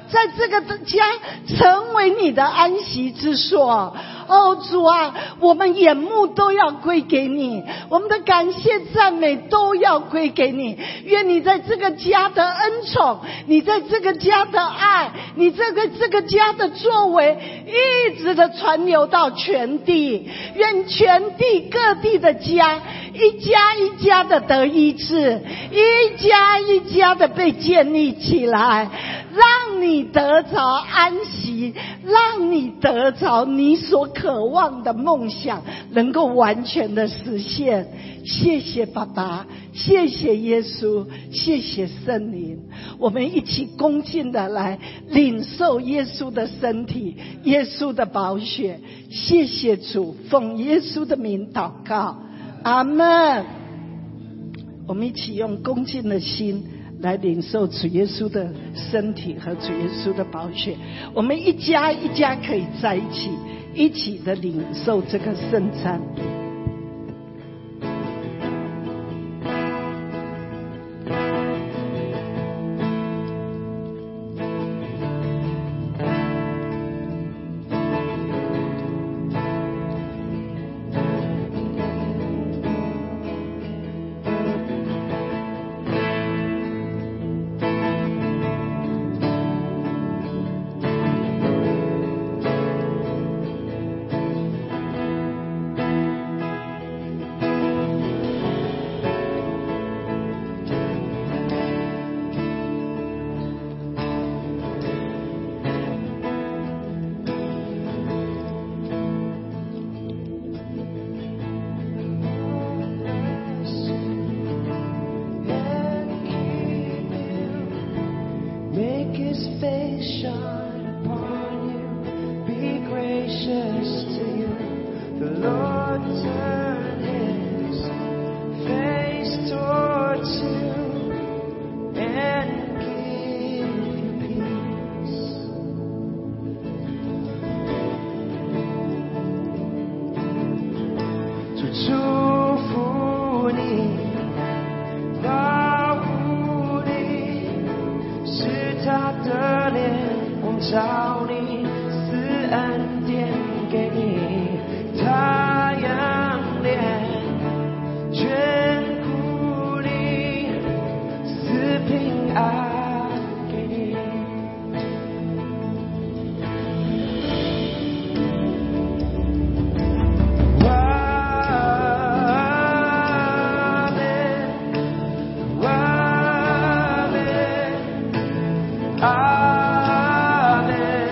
在这个家成为你的安息之所。哦，主啊，我们眼目都要归给你，我们的感谢赞美都要归给你。愿你在这个家的恩宠，你在这个家的爱，你这个这个家的作为一直的传流到全地。愿全地各地的家一家一家的得医治，一家一家的被建立起来，让你得着安息，让你得着你所渴望的梦想能够完全的实现。谢谢爸爸，谢谢耶稣，谢谢圣灵。我们一起恭敬的来领受耶稣的身体，耶稣的宝血。谢谢主，奉耶稣的名祷告，阿们。我们一起用恭敬的心来领受主耶稣的身体和主耶稣的宝血。我们一家一家可以在一起，一起的领受这个圣餐。 Amen.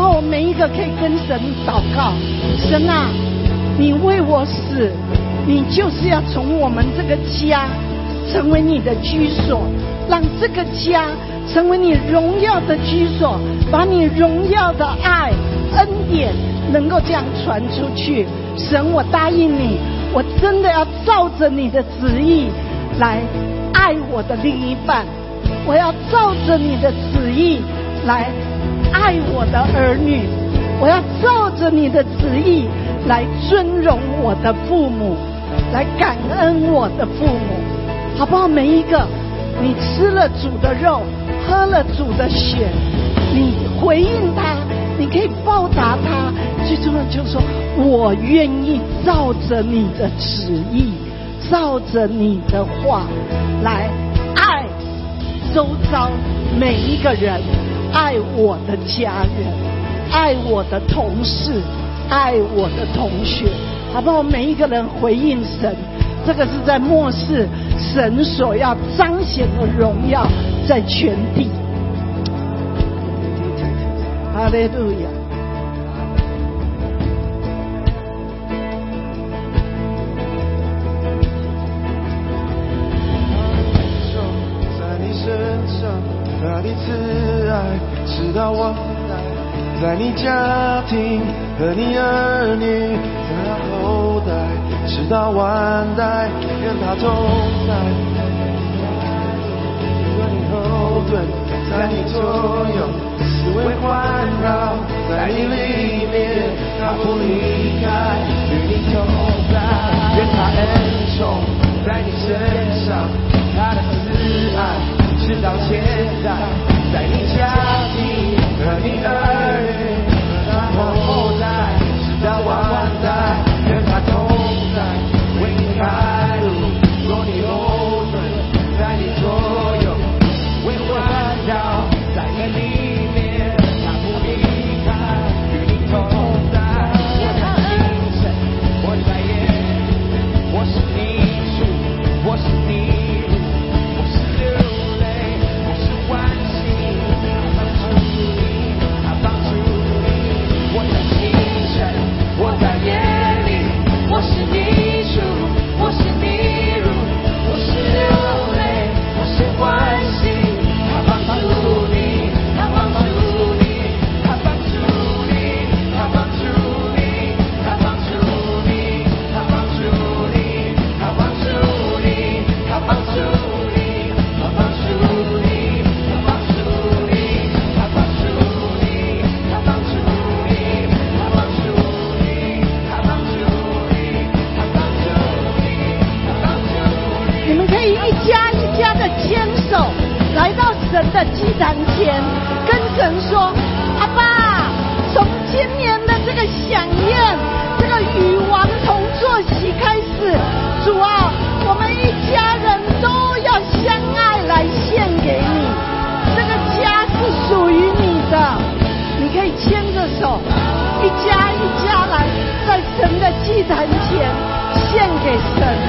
不好？我们每一个可以跟神祷告，神啊，你为我死，你就是要从我们这个家成为你的居所，让这个家成为你荣耀的居所，把你荣耀的爱恩典能够这样传出去。神，我答应你，我真的要照着你的旨意来爱我的另一半，我要照着你的旨意来爱我的儿女，我要照着你的旨意来尊荣我的父母，来感恩我的父母，好不好？每一个你吃了主的肉，喝了主的血，你回应他，你可以报答他。最重要就是说，我愿意照着你的旨意，照着你的话来爱周遭每一个人，爱我的家人，爱我的同事，爱我的同学，好不好？每一个人回应神，这个是在末世神所要彰显的荣耀在全地。哈利路亚。 那你慈爱直到万代，在你家庭和你儿女，在他后代直到万代，愿他同在，愿你后盾在你左右，四围环绕在你里面，他不离开，与你同在，愿他恩宠在你身上，他的慈爱直到现在，在你家庭和你儿女，他后代直到万代，愿他同在，为你开路，做你后盾，在你左右，为环绕在你里面，他不离开，与你同在。我在清晨，我在夜，我是你主，我是你。 神的祭坛前跟神说，阿爸，从今年的这个飨宴，这个与王同坐席开始，主啊，我们一家人都要相爱来献给你，这个家是属于你的，你可以牵着手，一家一家来在神的祭坛前献给神。